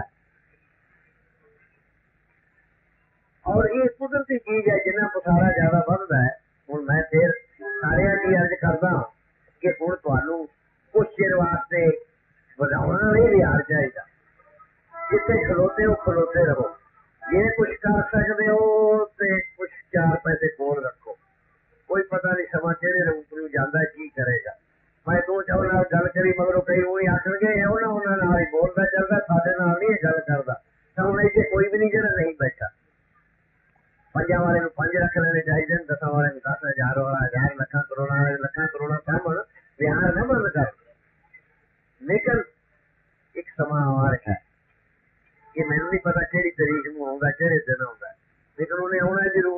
S2: ਔਰ ਇਹ ਕੁਦਰਤੀ ਚੀਜ਼ ਹੈ, ਜਿੰਨਾ ਪਸਾਰਾ ਜ਼ਿਆਦਾ ਵੱਧਦਾ ਹੈ। ਹੁਣ ਮੈਂ ਫਿਰ ਸਾਰਿਆਂ ਦੀ ਅਰਜ਼ ਕਰਦਾ ਕਿ ਹੁਣ ਤੁਹਾਨੂੰ ਕੁਛ ਚਿਰ ਵਾਸਤੇ ਵਧਾਉਣਾ ਨਹੀਂ ਵਿਹਾਰ ਚਾਹੀਦਾ। ਜਿੱਥੇ ਖਲੋਤੇ ਹੋ ਖਲੋਤੇ ਰਹੋ। ਜੇ ਕੁਛ ਕਰ ਸਕਦੇ ਹੋ ਤੇ ਕੁਛ 4 ਪੈਸੇ ਕੋਲ ਰੱਖੋ। ਕੋਈ ਪਤਾ ਨਹੀਂ ਸਮਾਂ ਕਿਹੜੇ ਰੂਪ ਨੂੰ ਜਾਂਦਾ, ਕੀ ਕਰੇਗਾ। ਮੈਂ 2 ਨਾਲ ਗੱਲ ਕਰੀ, ਮਗਰੋਂ ਕਈ ਉਹੀ ਆਖਣਗੇ ਉਹਨਾਂ ਨਾਲ ਹੀ ਬੋਲਦਾ ਚੱਲਦਾ, ਸਾਡੇ ਨਾਲ ਨਹੀਂ ਇਹ ਗੱਲ ਕਰਦਾ। ਤਾਂ ਹੁਣ ਇੱਥੇ ਕੋਈ ਵੀ ਨਹੀਂ ਜਿਹੜਾ ਨਹੀਂ ਬੈਠਾ। 5 ਵਾਲੇ ਨੂੰ 5 ਰੱਖ ਲੈਣੇ ਚਾਹੀਦੇ ਨੇ, 10 ਵਾਲੇ ਨੂੰ 10, 1000 ਵਾਲਾ 1000, ਲੱਖਾਂ ਕਰੋੜਾਂ ਵਾਲੇ ਲੱਖਾਂ ਕਰੋੜਾਂ ਸਾਂਭਣ। ਵਿਹਾਰ ਨਾ ਬੰਦ ਕਰ। ਲੇਕਿਨ ਇੱਕ ਸਮਾਂ ਆ ਰਿਹਾ ਕਿ ਮੈਨੂੰ ਨਹੀਂ ਪਤਾ ਕਿਹੜੀ ਤਰੀਕ ਨੂੰ ਆਉਂਦਾ, ਕਿਹੜੇ ਦਿਨ ਆਉਂਦਾ, ਲੇਕਿਨ ਉਹਨੇ ਆਉਣਾ ਜ਼ਰੂਰ।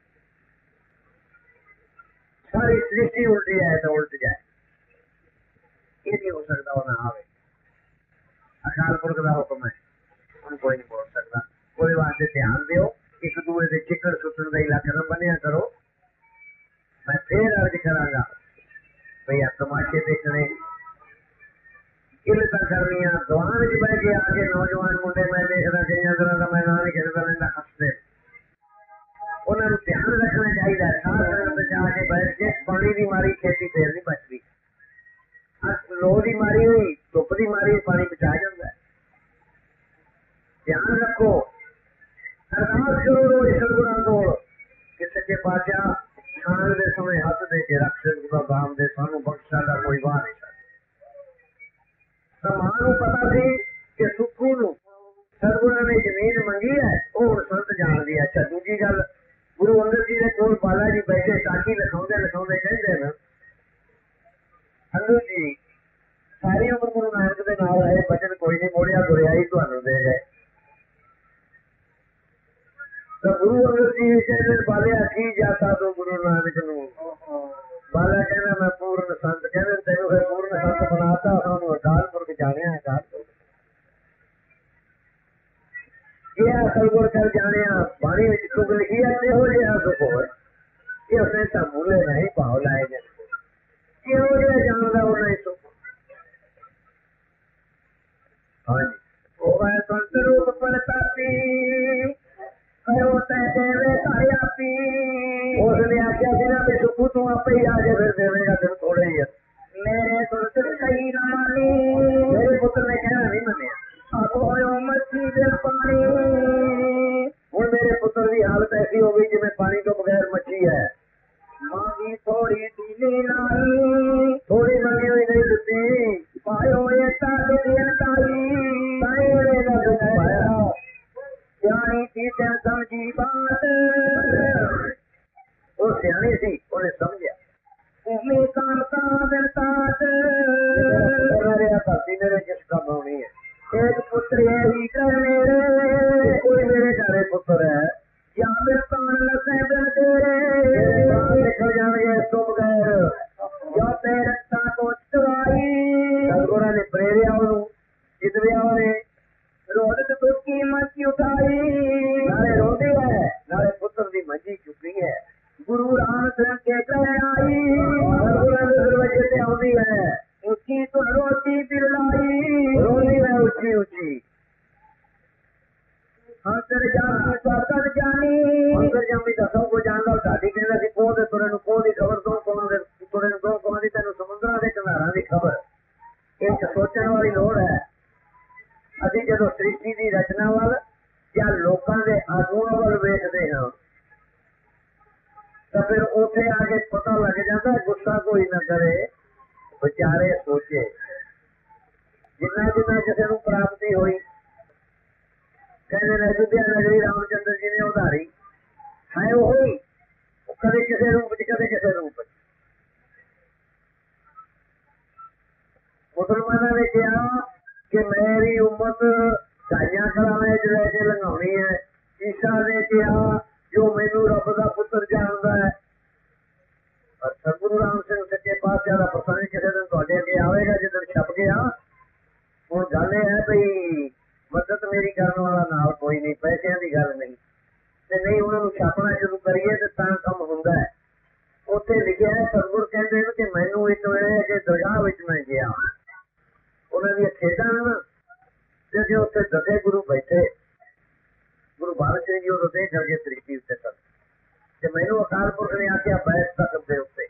S2: ਸਾਰੀ ਸ੍ਰਿਸ਼ਟੀ ਉਲਟੀ ਹੈ ਤਾਂ ਉਲਟ ਜਾਏ, ਇਹ ਨਹੀਂ ਹੋ ਸਕਦਾ ਉਹ ਨਾ ਆਵੇ। ਅਕਾਲ ਪੁਰਖ ਦਾ ਹੁਕਮ ਹੈ, ਉਹਨੂੰ ਕੋਈ ਨਹੀਂ ਬੋਲ ਸਕਦਾ। ਉਹਦੇ ਵਾਸਤੇ ਧਿਆਨ ਦਿਓ। ਇੱਕ ਦੂਏ ਦੇ ਚਿੱਕੜ ਸੁੱਟਣ ਦਾ ਇਲਾਕਾ ਨਾ ਬਣਿਆ ਕਰੋ। ਮੈਂ ਫੇਰ ਅਰਜ਼ ਕਰਾਂਗਾ ਭਈ ਆ ਤਮਾਸ਼ੇ ਦੇਖਣੇ, इल्लतां करनियां दवान च बह के आके नौजवान मुंडे मैं देखदा कईयां तरह का मैं नां नहीं कहदा लेंदा हसदे उन्होंने ध्यान रखना चाहिए साध संगत जाके बैठ के पानी की मारी खेती फिर नहीं बचती लोह की मारी हुई धुप की मारी पानी बचा जाता है ध्यान रखो अरदास करो रोज सतगुरां कोल कि सच्चे पातशाह शान के समय हथ दे के रख सतगुरां धाम दे सानू बख्शा का कोई वाह नहीं सकता। मां नूं पता सी कि सुखू नूं सतगुरां ने जमीन मंगी है वो हुण संत जानदी है। अच्छा दूजी गल गुरु अंगद जी के कोल बाला जी बैठे टाकी लिखाउंदे लिखाउंदे कहंदे न अंगद जी सारी उम्र गुरु नानक दे नाल रहे बचन कोई नहीं मोड़िया गुरियाई तुहानू दे गए। तो गुरु अंगद जी कहते बालिया की जाता तो गुरु नानक नू बाला कहना मैं पूर्ण संत कहते तेनू फिर पूर्ण संत बनाता सानू अकाल पुरख जाने अकाल पुरख सतगुर कर जाने पानी में तुक लिखी है हो जहा सुख हो कि उसने मूले नहीं भाव लाए गए किहो जहा जानता उन्हें सुख। हाँ जी वो है संत रूप प्रतापी उसने आख्या सी ना भी सुखू तू आप ही आके फिर देवेगा दिन थोड़े ही मेरे सुरत सही न मानी मेरे पुत्र ने कहना नहीं मनिया मच्छी दिल पानी हूँ मेरे पुत्र की हालत ऐसी हो गई जिम्मे पानी तो बगैर मच्छी है मांगी थोड़ी दीनी लाई थोड़ी मंगी हुई नहीं दिती पायो सियानी थी तेन समझी बात वो सियानी सी उन्हें समझा भूमि काम का बिरतात धरती मेरे किस काम होनी है एक पुत्र ही कर मेरे कोई मेरे घरे पुत्र है या मेरे प्राण लसे बिन तेरे निकल जाएंगे इसको बगैर या तेरे रक्षा को चुराई सतगुरां ने प्रेरिया जितविया ने रोदत दुखी मची उठाई नाले रोती है नाले पुत्र की मंजी चुकी है गुरु रामचंद्र के घर आई सतगुरां के दरवाजे से आती है ऊंची तो रोटी पिलाई रोली है ऊंची ऊंची अंतरजामी स्वागत जानी अंतरजामी का सब को जान लो साडी कहंदा सी कोह दे तुरे नु कोह दी खबर दो कोह दे तुरे नु दो कोह दी तैनू समुद्रां दे किनारां दी खबर एक सोचण वाली लोड़ है। असीं जदों सृष्टि की रचना वाल या लोकां दे आगुआं वाल वेखदे हां तो फिर उत्थे आके पता लग जाता गुस्सा कोई ना करे बेचारे सोचे जिन्ना जिन्ना किसी को प्राप्ति हुई कहते अयोध्या नगरी रामचंद्र जी ने उधारी है वही कदे किसी रूप कदे किसी रूप मुसलमानों ने कहा कि मेरी उम्मत ढाइया कलावे च लैके लंघाउणी है। ईसा ने कहा जो मैनू रब का पुत्र जानता है पर सतगुरु राम सिंह सच्चे पातशाह का प्रसंग किसी दिन तुहाडे अगे आवेगा जिस दिन छप गया हुण गल है भई मदद मेरी करने वाला नाल कोई नहीं पैसों की गल नहीं ते नहीं उन्होंने छापना शुरू करिए तो काम हुंदा है। उत्थे लिखिया है सतगुर कहते हैं कि मैनू एक वेले कि दरगाह विच मैं गया उन्होंने खेडां जो उत्थे दसे गुरु बैठे गुरु बाल सिंह जी उदों देख करके दृष्टि उत्ते तक मैनू अकाल पुरख ने आख्या बैठ तख्त दे उत्ते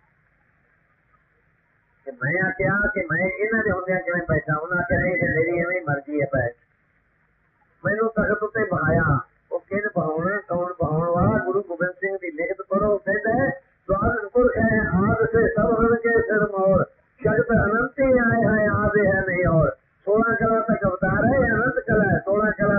S2: मैं आख्या कि मैं इन्हां दे हुंदियां किवें बैठा उन्हें आख्या नहीं मेरी इवें मर्जी है बैठ मैनू तख्त उत्ते बहाया वो किन बहाउणा कौन बहाउण वाला गुरु गोबिंद सिंह की लिखत पढ़ो कहता है स्वाद पुरख है आद से सब हन के सिर मोर शब्द अनंत ही आए हैं आद है नहीं और 16 कला तक अवतार है अनंत कला है 16 कला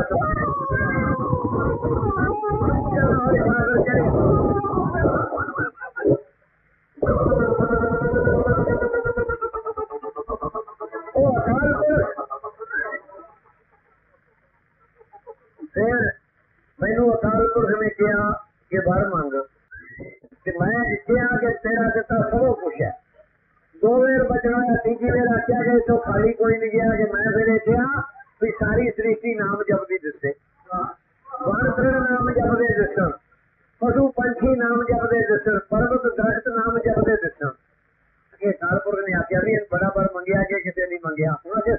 S2: फिर मैनू अकाल पुरख ने कहा कि वर मंग मैं कहा कि तेरा दिता सब कुछ है 2 वेर बचना है तीजी वेर आख्या कि तो खाली कोई नहीं गया कि मैं फिर कहा भी सारी सृष्टि नाम जपदी दिसे वन तृण नाम जपदे दिसन पशु पंछी नाम जपदे दिसन पर्वत दरख्त नाम जपदे दिसन अकाल पुरख ने आख्या भी बड़ा बर मंगिया कि किसी नहीं मंगिया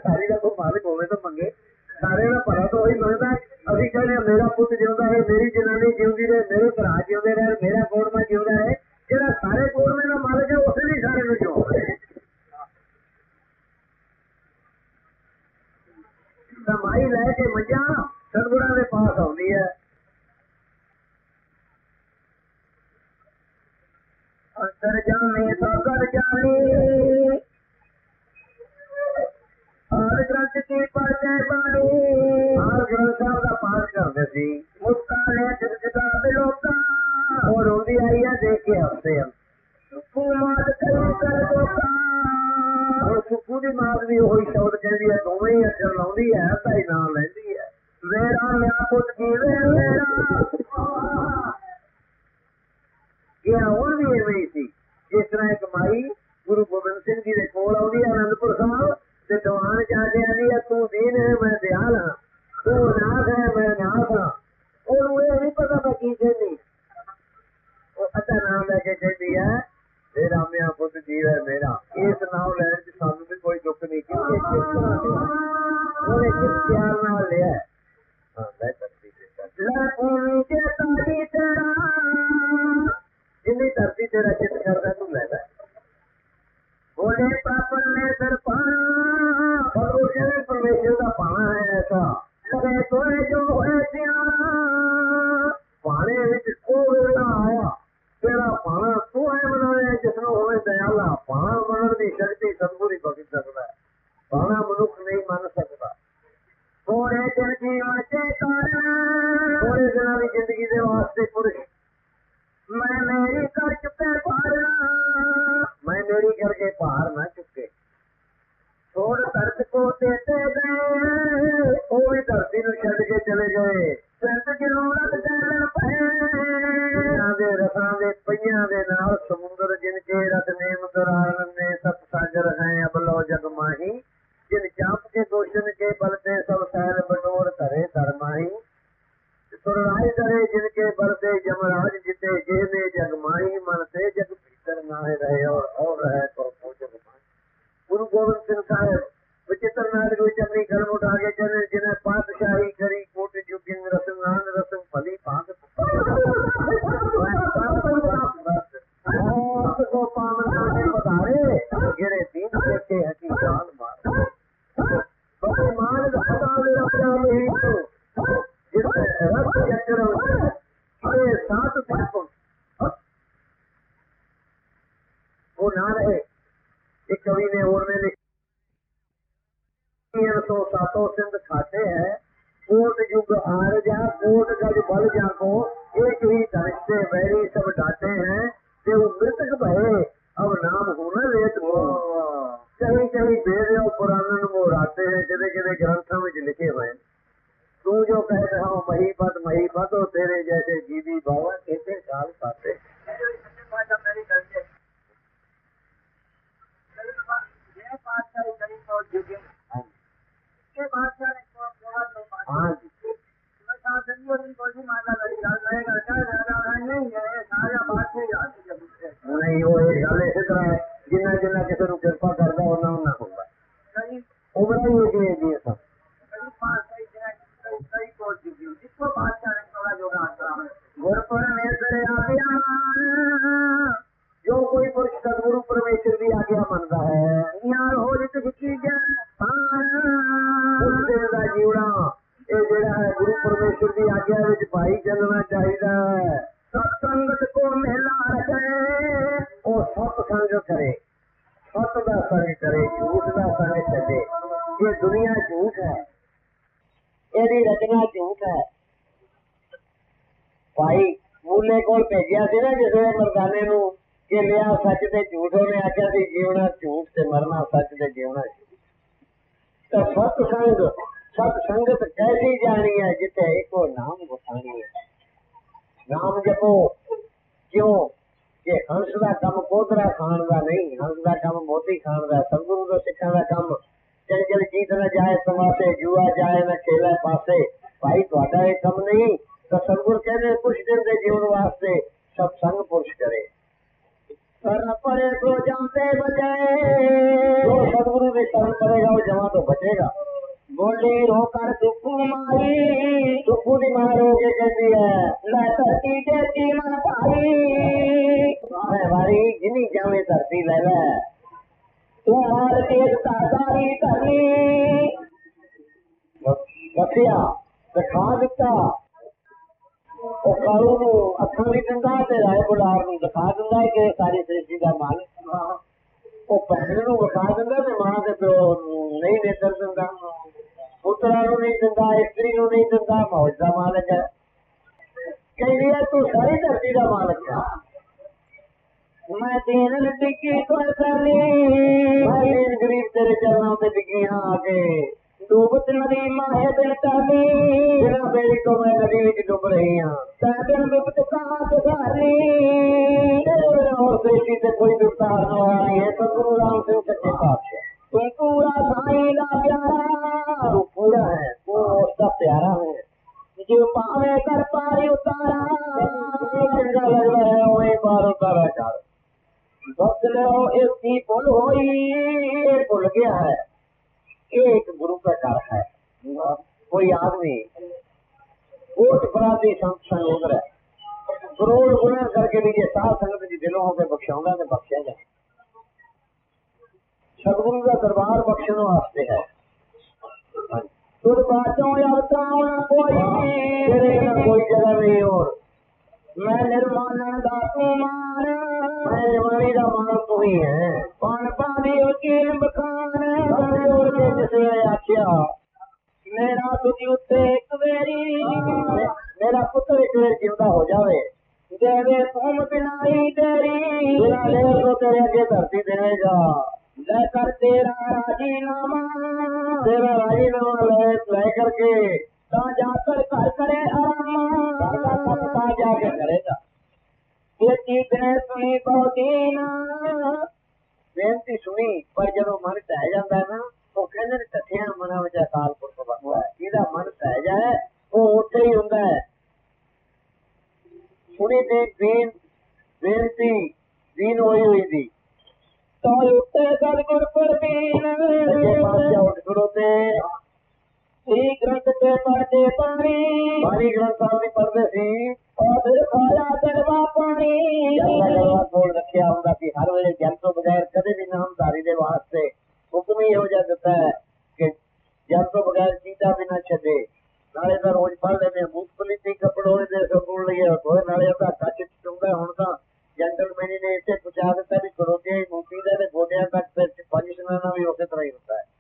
S2: मेरा पुत जिंदा रहे, मेरी जनानी जिंदी रहे, मेरे भरा जिंदे रहे, मेरा कोड़मा जिंदा रहे। ਜਿਹੜਾ ਸਾਰੇ ਕੋੜਮੇ ਦਾ ਮਾਲਕ ਹੈ ਉਸੇ ਵੀ ਸਾਰੇ ਨੂੰ ਜਿਉਂਦਾ ਹੈ। ਕਮਾਈ ਲੈ ਕੇ ਮੱਝਾਂ ਸਤਿਗੁਰਾਂ ਦੇ ਪਾਸ ਆਉਂਦੀ ਹੈ। ਅੰਤਰ ਜਾਣੇ ਸਤਿਗੁਰ ਜਾਣੇ ਆਦ ਗ੍ਰੰਥ ਕੀ ਪੜ੍ਹਦੇ ਬਾਣੀ। ਆਦ ਗ੍ਰੰਥ ਸਾਹਿਬ ਦਾ ਪਾਠ ਕਰਦੇ ਸੀ। ਮੁਸਕਾਨ ਹੈ ਜਿਸਦਾ ਬਿਲੋਕਾ और रोंदी आई है देख के हंसते हम। सुखू मात करी कर धोखा और सुखू दी मात भी वही शब्द कहती है, दोवें ही अक्षर लाउंदी है ताई नाम लैंदी है। मेरा मैं पुत जीवे मेरा ये और भी इवें ही सी। जिस तरह एक माई गुरु गोबिंद सिंह जी दे कोल आउंदी है आनंदपुर साहब ते दीवान जाके आंदी है, तू दीन है मैं दयाल हां, तू नाथ है मैं नाथ हां। और वो नहीं पता मैं की कहनी ਅੱਧਾ ਨਾਮ ਲੈ ਕੇ ਕਹਿੰਦੀ ਹੈ ਮੇਰਾ ਮਿਆਂ ਪੁੱਤ ਜੀਵ ਹੈ ਮੇਰਾ। ਇਸ ਨਾਮ ਲੈਣ ਚ ਸਾਨੂੰ ਵੀ ਕੋਈ ਦੁੱਖ ਨਹੀਂ ਕਿ ਉਹਨੇ ਕਿਸ ਪਿਆਰ ਨਾਲ ਲਿਆ। ਹਾਂ ਲੈ ਧਰਤੀ ਤੇ ਲੈ ਭੂਮੀ ਤੇ ਤਾਜੀ ਤੇਰਾ ਜਿੰਨੀ ਧਰਤੀ ਤੇਰਾ ਚਿੱਤ ਕਰਦਾ ਤੂੰ ਲੈ ਲੈ। ਬੋਲੇ ਪਾਪਨ ਨੇ ਦਰ ਪਾਣਾ ਸਭੂ ਜਿਹੜੇ ਪਰਮੇਸ਼ਰ ਦਾ ਪਾਣਾ ਹੈ ਐਸਾ ਕਦੇ ਤੋਏ ਜੋ ਹੋਏ ਸਿਆਣਾ। ਪਾਣੇ ਵਿੱਚ ਉਹ ਵੇਲਾ ਆਇਆ तेरा पाना तू है बनाया जिसनो होवे दयाला। पाना मनन की शक्ति सतगुरु बख्श सकता है, पाना मनुख नहीं मन सकता। थोड़े दिन जीवन के कारण थोड़े दिनों की जिंदगी के वास्ते पुरुष मैं मेरी कर चुके पारना, मैं मेरी करके पार न चुके। थोड़ दर्द को देते गए वो भी धरती में छड़ के चले गए। संत जरूरत चलन पे दे रसां दे पईयां दे नाल समुंदर जिनके रत नेम दरान ने सत सागर है अब लो जग माही। जिन चाप के दोषन के बलते सब सैल बटोर करे धरमाही। सुरराय करे जिनके बलते यमराज जिते जेने जग माही। मन से जग भीतर नाहे रहे और रहे तो जग माही। गुरु गोबिंद सिंह साहब विचित्र नाटक विच अपनी कलम उठा के कहने जिन्हें पातशाही करी कोट जुगिंग रसंग आन रसंग भली भांत को पावन करके बधारे गिरे दीन के हकी जान मार बड़े मान सदा रक्षा में जिससे रस चक्र अरे सात त्रिपुण वो ना रहे। एक कवि ने और में लिखा सो सातों सिंध खाते हैं कोट युग आर जा कोट गज बल जाको। एक ही धनुष से वैरी सब डाटे हैं ते वो मृतक भये अब नाम होना लेत को। कहीं कहीं वेद और पुराणन वो राते हैं किधे किधे ग्रंथों में लिखे हुए। तू जो कह रहा हूँ मही पद और तेरे जैसे जीवी बाबा कहते साल पाते। नहीं वो गल इस तरह जिन्ना जिन्ना किसी को कृपा करता उन्ना उन्ना होगा। उम्र ही एक है सब गुरु परमेश्वर जो कोई पुरुष सदगुरु परमेश्वर की आज्ञा मनता है उस दिन का जीवना ये जड़ा है गुरु परमेश्वर की आज्ञा में भाई चलना चाहिए। सत्संगत को मेला रखे और सत्संग करे, सत का संग करे, झूठ का संग छे। ये दुनिया झूठ है, यदि रचना झूठ है। भाई मूले को भेजा से ना जिस मरदाने नू कि लिया सच से झूठ ने आख्या सी जीवना झूठ से मरना सच से जीवना। तो सत्संग सत्संगत कैसी जानी है जिथे एको नाम गुसानी है। नाम जपो क्यों कि हंस का कम कोतरा खान का नहीं, हंस का कम मोती खान का। सतगुरु तो सिखा का कम चंचल जीत न जाए तमाशे जुआ जाए न खेला पासे। भाई थोड़ा ये कम नहीं तो सतगुरु कहने कुछ दिन के जीवन वास्ते सत्संग पुरुष करे। कर परे को जानते बचाए जो सतगुरु के कर्म करेगा वो जमा तो बचेगा। बोली रोकर सुखू मारी सुखू दी मार हो के कहती है लै धरती देती मन भाई भारी जिनी जावे धरती ले लै तू हाल तेज तारी धरनी बखिया दिखा दिता ਉਹ ਕਾਲੂ ਨੂੰ ਅੱਖਾਂ ਵੀ ਦਿੰਦਾ ਤੇ ਰਾਏ ਬੁਲਾਰ ਨੂੰ ਦਿਖਾ ਦਿੰਦਾ ਕਿ ਸਾਰੀ ਸ੍ਰਿਸ਼ਟੀ ਦਾ ਮਾਲਕ ਉਹ ਭੈਣ ਨੂੰ ਵਿਖਾ ਦਿੰਦਾ ਤੇ ਮਾਂ ਦੇ ਪਿਓ ਨੂੰ ਨਹੀਂ ਨੇਤਰ ਦਿੰਦਾ ਪੁੱਤਰਾਂ ਨੂੰ ਨਹੀਂ ਦਿੰਦਾ ਇਸਤਰੀ ਨੂੰ ਨਹੀਂ ਦਿੰਦਾ ਮੌਜ ਦਾ ਮਾਲਕ ਹੈ ਕਹਿੰਦੀ ਹੈ ਤੂੰ ਸਾਰੀ ਧਰਤੀ ਦਾ ਮਾਲਕ ਹੈ ਮੈਂ ਦੇਣ ਲੱਗੀ ਤੋਂ ਕਰਨੀ ਮੈਂ ਗਰੀਬ ਤੇਰੇ ਚਰਨਾਂ ਤੇ ਡਿੱਗੀਆਂ ਆ ਕੇ डूबत नदी माहे दिल ताली बिना बेड़ी को मैं नदी विच डूब रही हाँ तैन विपत कहाँ से सारी और सृष्टि से कोई विपता हारने वाला नहीं है सतगुरु राम सिंह सच्चे पातशाह तू पूरा साईं दा प्यारा तू पूरा है तू उसका प्यारा है जो पावे कर पारी उतारा चंगा लगता है वही पार उतारा चार वक्त लो इसकी भूल होई भूल गया है एक गुरु का डर है कोई आदमी कोट अपराधी संत संयोग है करोड़ गुना करके भी जे साध संगत जी दिलों होकर बख्शाऊंगा तो बख्शा जाए सतगुरु का दरबार बख्शने वास्ते है तुझ बातों कोई जगह नहीं और मैं निर्माण दातू मान मैं निर्माणी का मान तू ही है पान पानी वकील बखान आख्या मेरा तुझी उत्ते एक वेरी मेरा पुत्र एक वेर जिंदा हो जावे देवे तुम बिनाई तेरी बिना लेर तो तेरे अगे धरती देगा लेकर तेरा राजीनामा ले करके जाकर घर करे आराम जाके करेगा ये चीज ने सुनी बहुत बेनती सुनी पर जब मन ढह जाता है ना तो कहते कठिया मना विच अकाल पुरख बनता है जिहदा मन ढह जाए वो उत्थे ही हुंदा है सुनी दी बेनती दीन होई हुई थी तो उत्ते सतगुर पर दीन पातशाह उठ खड़ोते ग्रंथ के पढ़ते पानी पानी ग्रंथ साहब भी पढ़ते सी और फिर खाया गड़वा पानी बोल रखिया होंगे कि हर वेले जल तो बगैर कदे भी नामधारी दे वास्ते हुक्म ही हो जाता है कि जल तो बगैर चीता भी ना छे नाले तो रोज पढ़ लेने मूंगफली दी कपड़ों दे सकूल लिए होए नाले दा कच चुंगा हुण तां जेंटलमैन ने इसे पहुंचा दिता भी खड़ोते मूंगी दे गोडियां तक पोजीशन ना भी उसी तरह ही होता है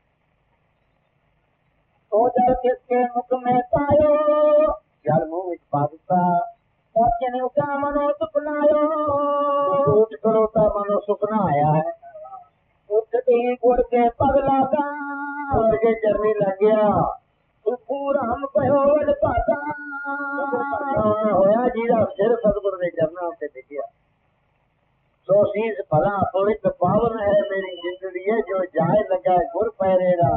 S2: तो जल किसके मुख में पायो जल मुंह विच पा दिता ने उठा मनो सुपनायो उठ खड़ोता मनो सुपना आया है उठती गुड़ के पग लागा गुड़ के चरनी लग गया तू पूरा हम कहो वड पाता होया जी दा सिर सतगुर दे चरना उत्ते टिकिया सो शीस भला पवित्र पावन है मेरी जिंदड़ी है जो जाए लगा गुर पैरेगा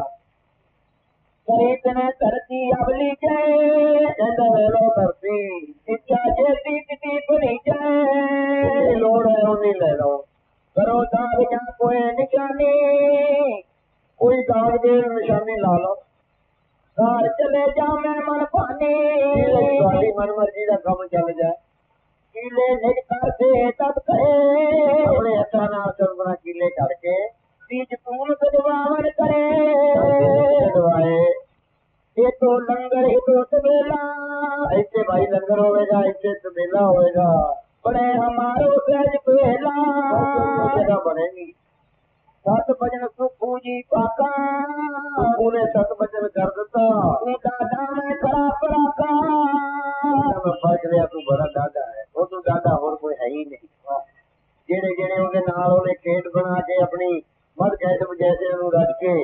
S2: ने धरती अवली जाए वेलो धरती इच्छा जेती किसी भरी जाए लोड़ है उन्हीं ले लो करो दाग या कोई निशानी कोई दाग दे निशानी ला लो घर चले जा मैं मन पानी मन मर्जी का कम चल जाए कीले निज करके तब कहे अपने हथा नाल चलना कीले करके बीज पून सदवावन करे सदवाए ये तो लंगर ही तो सवेला ऐसे भाई लंगर होएगा ऐसे सवेला होएगा बड़े हमारो सहज पहला जगह बनेगी सत भजन सुखू जी पाका उन्हें सत भजन कर दिता तू दादा में खड़ा पराका मैं फर्क लिया तू बड़ा दादा है वो तू दादा और कोई है ही नहीं जेड़े जेड़े उनके नाल उन्हें खेत बना के अपनी मद कैद जैसे रज के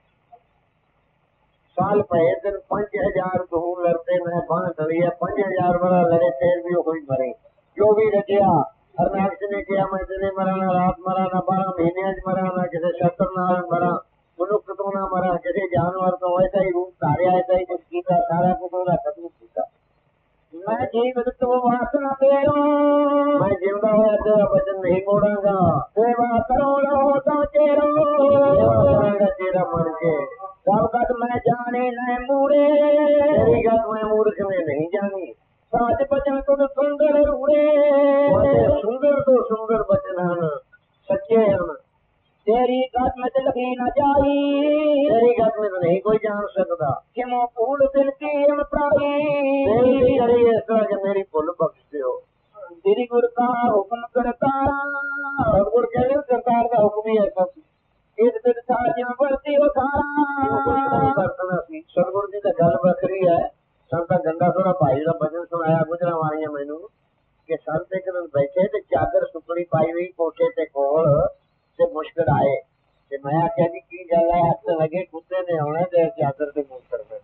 S2: साल पे दिन 5000 दूर लड़ते मैं बांह चली है 5000 बड़ा लड़े फिर भी कोई मरे जो भी रचिया हरनाक्ष ने किया मैं दिन मराना रात मराना 12 महीने मराना किसी शस्त्र नाल मरा मनुष्य तो ना मरा किसी जानवर तो ऐसा ही रूप धारे ऐसा ही कुछ किया सारा कुछ होगा खत्म किया मैं जीवित तो वासना तेरो मैं जिंदा होया तेरा वचन नहीं मोड़ांगा सेवा करो रहो तो चेरो सेवा करूंगा तेरा मन के सब गत मैं जाने न मूरे, तेरी गत मैं मूर्ख में नहीं जानी। साज बचन तुद सुंदर रूड़े, सुंदर तो सुंदर बचन हैं, सच्चे हैं। तेरी गत में लगी न जाई, तेरी गत में तो नहीं कोई जान सकता। कि मो भूल बिनती हम प्राई, तेरी करी इस तरह के मेरी भूल बख्श दो। तेरी गुर का हुक्म करतारा, सतगुर कहने करतार का हुक्म ही ऐसा इस बिद साजियां वर्ती उतारा। सतगुर जी तो गल बखरी है। संता गंगा सोना भाई का भजन सुनाया गुजरा वालियां मैनू कि संत एक दिन बैठे ते चादर सुकड़ी पाई हुई कोठे ते कोल ते मुश्किल आए ते मैं आख्या जी की गल है, हथ लगे कुत्ते ने आना ते चादर ते मूव करना।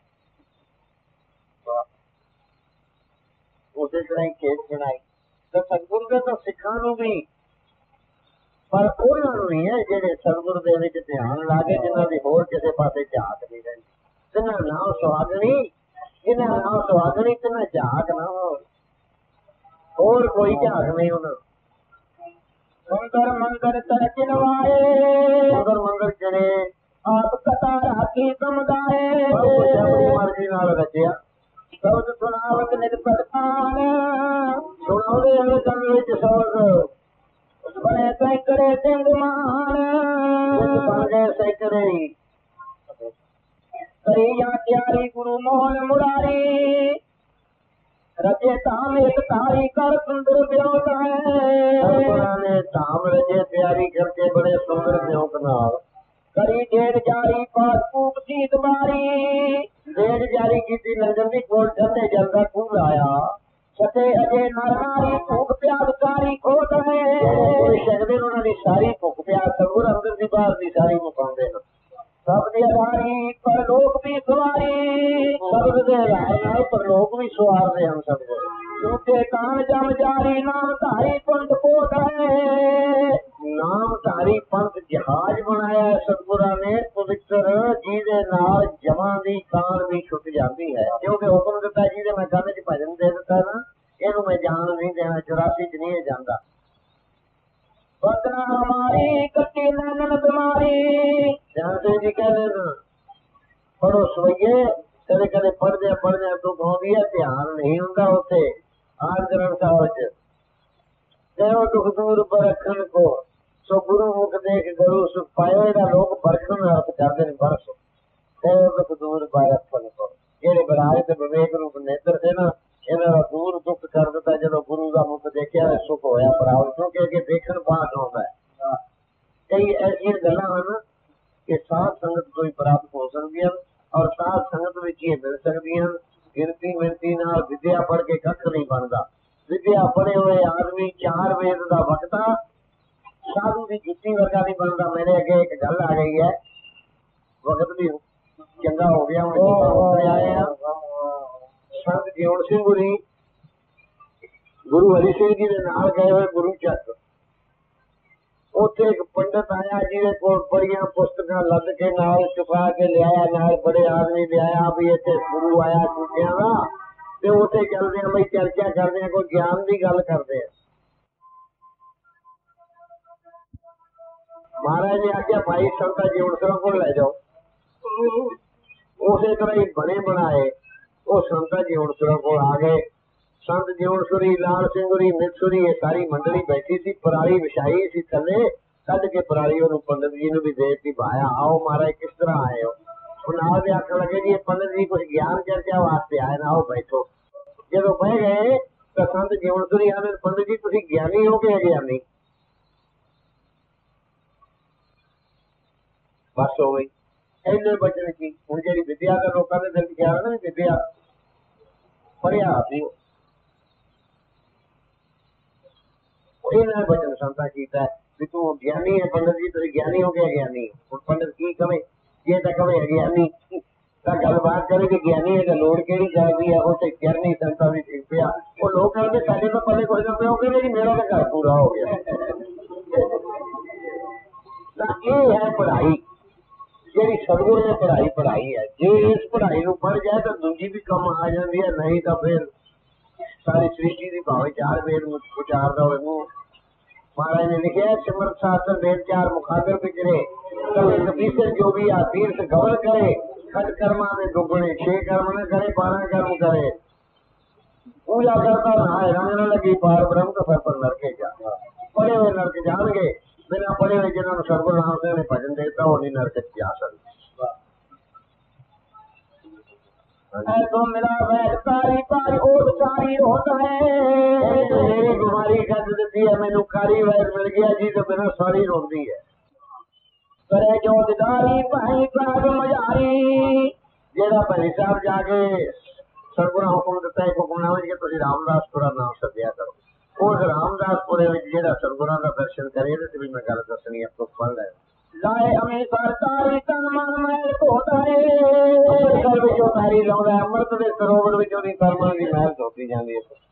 S2: उसे तरह ही खेत सुनाई तो सतगुरु के तो सिखा भी, पर उन्होंने नहीं है जेडे सतगुरु दे विच ध्यान ला के जिन्हां दी होर किसे पासे झाक नहीं रही। तिन्हां नाम सुहागणी, जिन्हां नाम सुहागणी तिन्हां झाक ना हो, और कोई झाक नहीं उन्हां। सुंदर मंदिर तरचिनवाए, सुंदर मंदिर चढ़े आप कथा राखी समुदाय, अपनी मर्जी नाल रचिया शब्द सुनावत निज प्रधान, सुनावे हमें तन विच शब्द बने सैकड़े सिंह मान, बन गए सैकड़े करिया त्यारी गुरु मोहन मुरारी, रचे धाम एक तारी कर सुंदर ब्योत है। ने धाम रचे तैयारी करके बड़े सुंदर ब्योत नाल करी डेढ़ जारी पास खूब सीत मारी, डेढ़ जारी की लंदन की कोल ठंडे जल का खूब आया सते अजे नारी भूख प्यास सारी खोट है। कोई शकदे उन्होंने सारी भूख प्यास सतगुर अंदर की बाहर की सारी मुकाउंदे न। सब दी आधारी परलोक भी सवारी, सबद दे आधार परलोक भी सवारदे हैं सतगुर। झूठे कान जम जारी नाम धारी पंथ कोट है, नाम धारी पंथ जहाज बनाया सतगुरा ने पवित्र जिहदे नाल जमां दी कान भी छुट जाती है। क्योंकि हुक्म दिता जिहदे मैं गल च भजन दे दिता ना, इहनूं मैं जान नहीं देना, 84 च नहीं जांदा। बदना हमारी कटी नैनन बीमारी, ध्यान सिंह जी कहते हैं पढ़ो सवैये, कदे कदे पढ़दे दुख आउंदी है, ध्यान नहीं हुंदा उत्थे। आर ग्रंथ साहिब च देव दुख दूर बरखन को सो गुरु मुख देख गुरु सुख पायो, इहदा लोग बरखन अर्थ करदे ने बरस। देव दुख दूर बरखन को जेड़े बराए ते विवेक रूप नेत्र से ना, इन्हां दा दूर दुख कर दिता जदों गुरु दा मुख देखिया सुख होया प्राप्त, क्योंकि अगे देखण पास आउंदा है। कई ऐसियां गल्लां हन कि साध संगत कोई प्राप्त हो सकदियां और साध संगत विच ही मिल सकदियां। गिनती मिनती नाल विद्या पढ़ के कख नहीं बनता। विद्या पढ़े हुए आदमी 4 वेद का वक्ता साधु की जुत्ती वर्गा नहीं बनता। मेरे अगे एक गल आ गई है, वक्त भी चंगा हो गया, आए संत जीवन सिंह गुरी गुरु हरि सिंह जी के नाल गए हुए गुरु चक, उत्थे एक पंडित आया जिहदे कोल बड़ियां पुस्तकां लद के नाल छुपा के लिया, नाल बड़े आदमी लिया भी इत्थे गुरु आया टूटियां दा, ते उत्थे चलदे आ बई चर्चा करदे आ, कोई ज्ञान की गल करदे आ। महाराज ने आख्या भाई संता जीवन सिंह को ले जाओ। उसे तरह ही बने बनाए वो संता जीवन सिंह को आ गए। संत जीवनसुरी, लाल सिंहुरी, मितसुरी, ये सारी मंडली बैठी थी। पराली विछाई सी थले, कद के पराली पंडित जी ने भी दे दी। भाया आओ महाराज किस तरह आए हो। नाल दे आखन लगे जी पंडित जी कुछ ज्ञान चर्चा वास्ते आए ना, आओ बैठो। जो बह गए तो संत जीवनसुरी आने पंडित जी तुम ज्ञानी हो के अज्ञानी? बस हो गई इन्ने बचन की। हूँ जी विद्या का लोगों के दिल ख्याल है ना, विद्या पढ़िया सी इन्हें बचन संता किया भी तू ज्ञानी है पंडित जी, तुम ज्ञानी हो गया ज्ञानी। हूँ पंडित की कवे जे तो कवे अज्ञानी गलबात करे कि ज्ञानी है तो लोड़ केड़ी करती है, उसे ज्ञानी संता भी ठीक पिया। वो लोग कहते साढ़े तो पहले कुछ ना पे कहते जी मेरा तो घर पूरा हो गया। ये है पढ़ाई जी सतगुर ने पढ़ाई पढ़ाई है। जे इस पढ़ाई को पढ़ जाए तो दूजी भी कम आ जाती है, नहीं तो फिर सारी सृष्टि की भावे 4 वेद उचारदा हो महाराज ने लिखा है सिमरत शास्त्र वेद चार मुखातिर पिछड़े कभी नफीसर जो भी आ तीर्थ गवर करे खट कर्मा में दुगुने 6 कर्म न करे 12 कर्म करे पूजा करता नहाए रंग न लगी पार ब्रह्म का फल पर नरके जा पढ़े हुए नरक जाएंगे बिना पढ़े हुए जिन्होंने सतगुरु नाम से भजन देता वो नहीं नरक जा सकते
S1: तो मिला वैद कारी पारी ओट कारी होता है
S2: मेरी बीमारी कर देती है मैनू कारी वैद मिल गया जी तो बिना सारी रोती है
S1: करे जो दिदारी भाई प्राग मजारी
S2: जेड़ा भाई साहब जाके सतगुरु हुक्म दिता एक हुक्मनामे कि तुसीं रामदासपुरा नाम सद्या करो उस रामदासपुरे विच जेड़ा सतगुरां दा दर्शन करे ते भी मैं गल दसनी है तो फल है
S1: लाए हमें सरकारी तन मन मैल धोता है
S2: अंम੍ਰਿਤ ਵਿੱਚੋਂ ਤਾਰੀ ਲਾਉਂਦਾ ਅੰਮ੍ਰਿਤ ਦੇ ਸਰੋਵਰ ਵਿੱਚੋਂ ਦੀ ਕਰਮਾਂ ਦੀ ਮਹਿਲ ਧੋਤੀ ਜਾਂਦੀ ਹੈ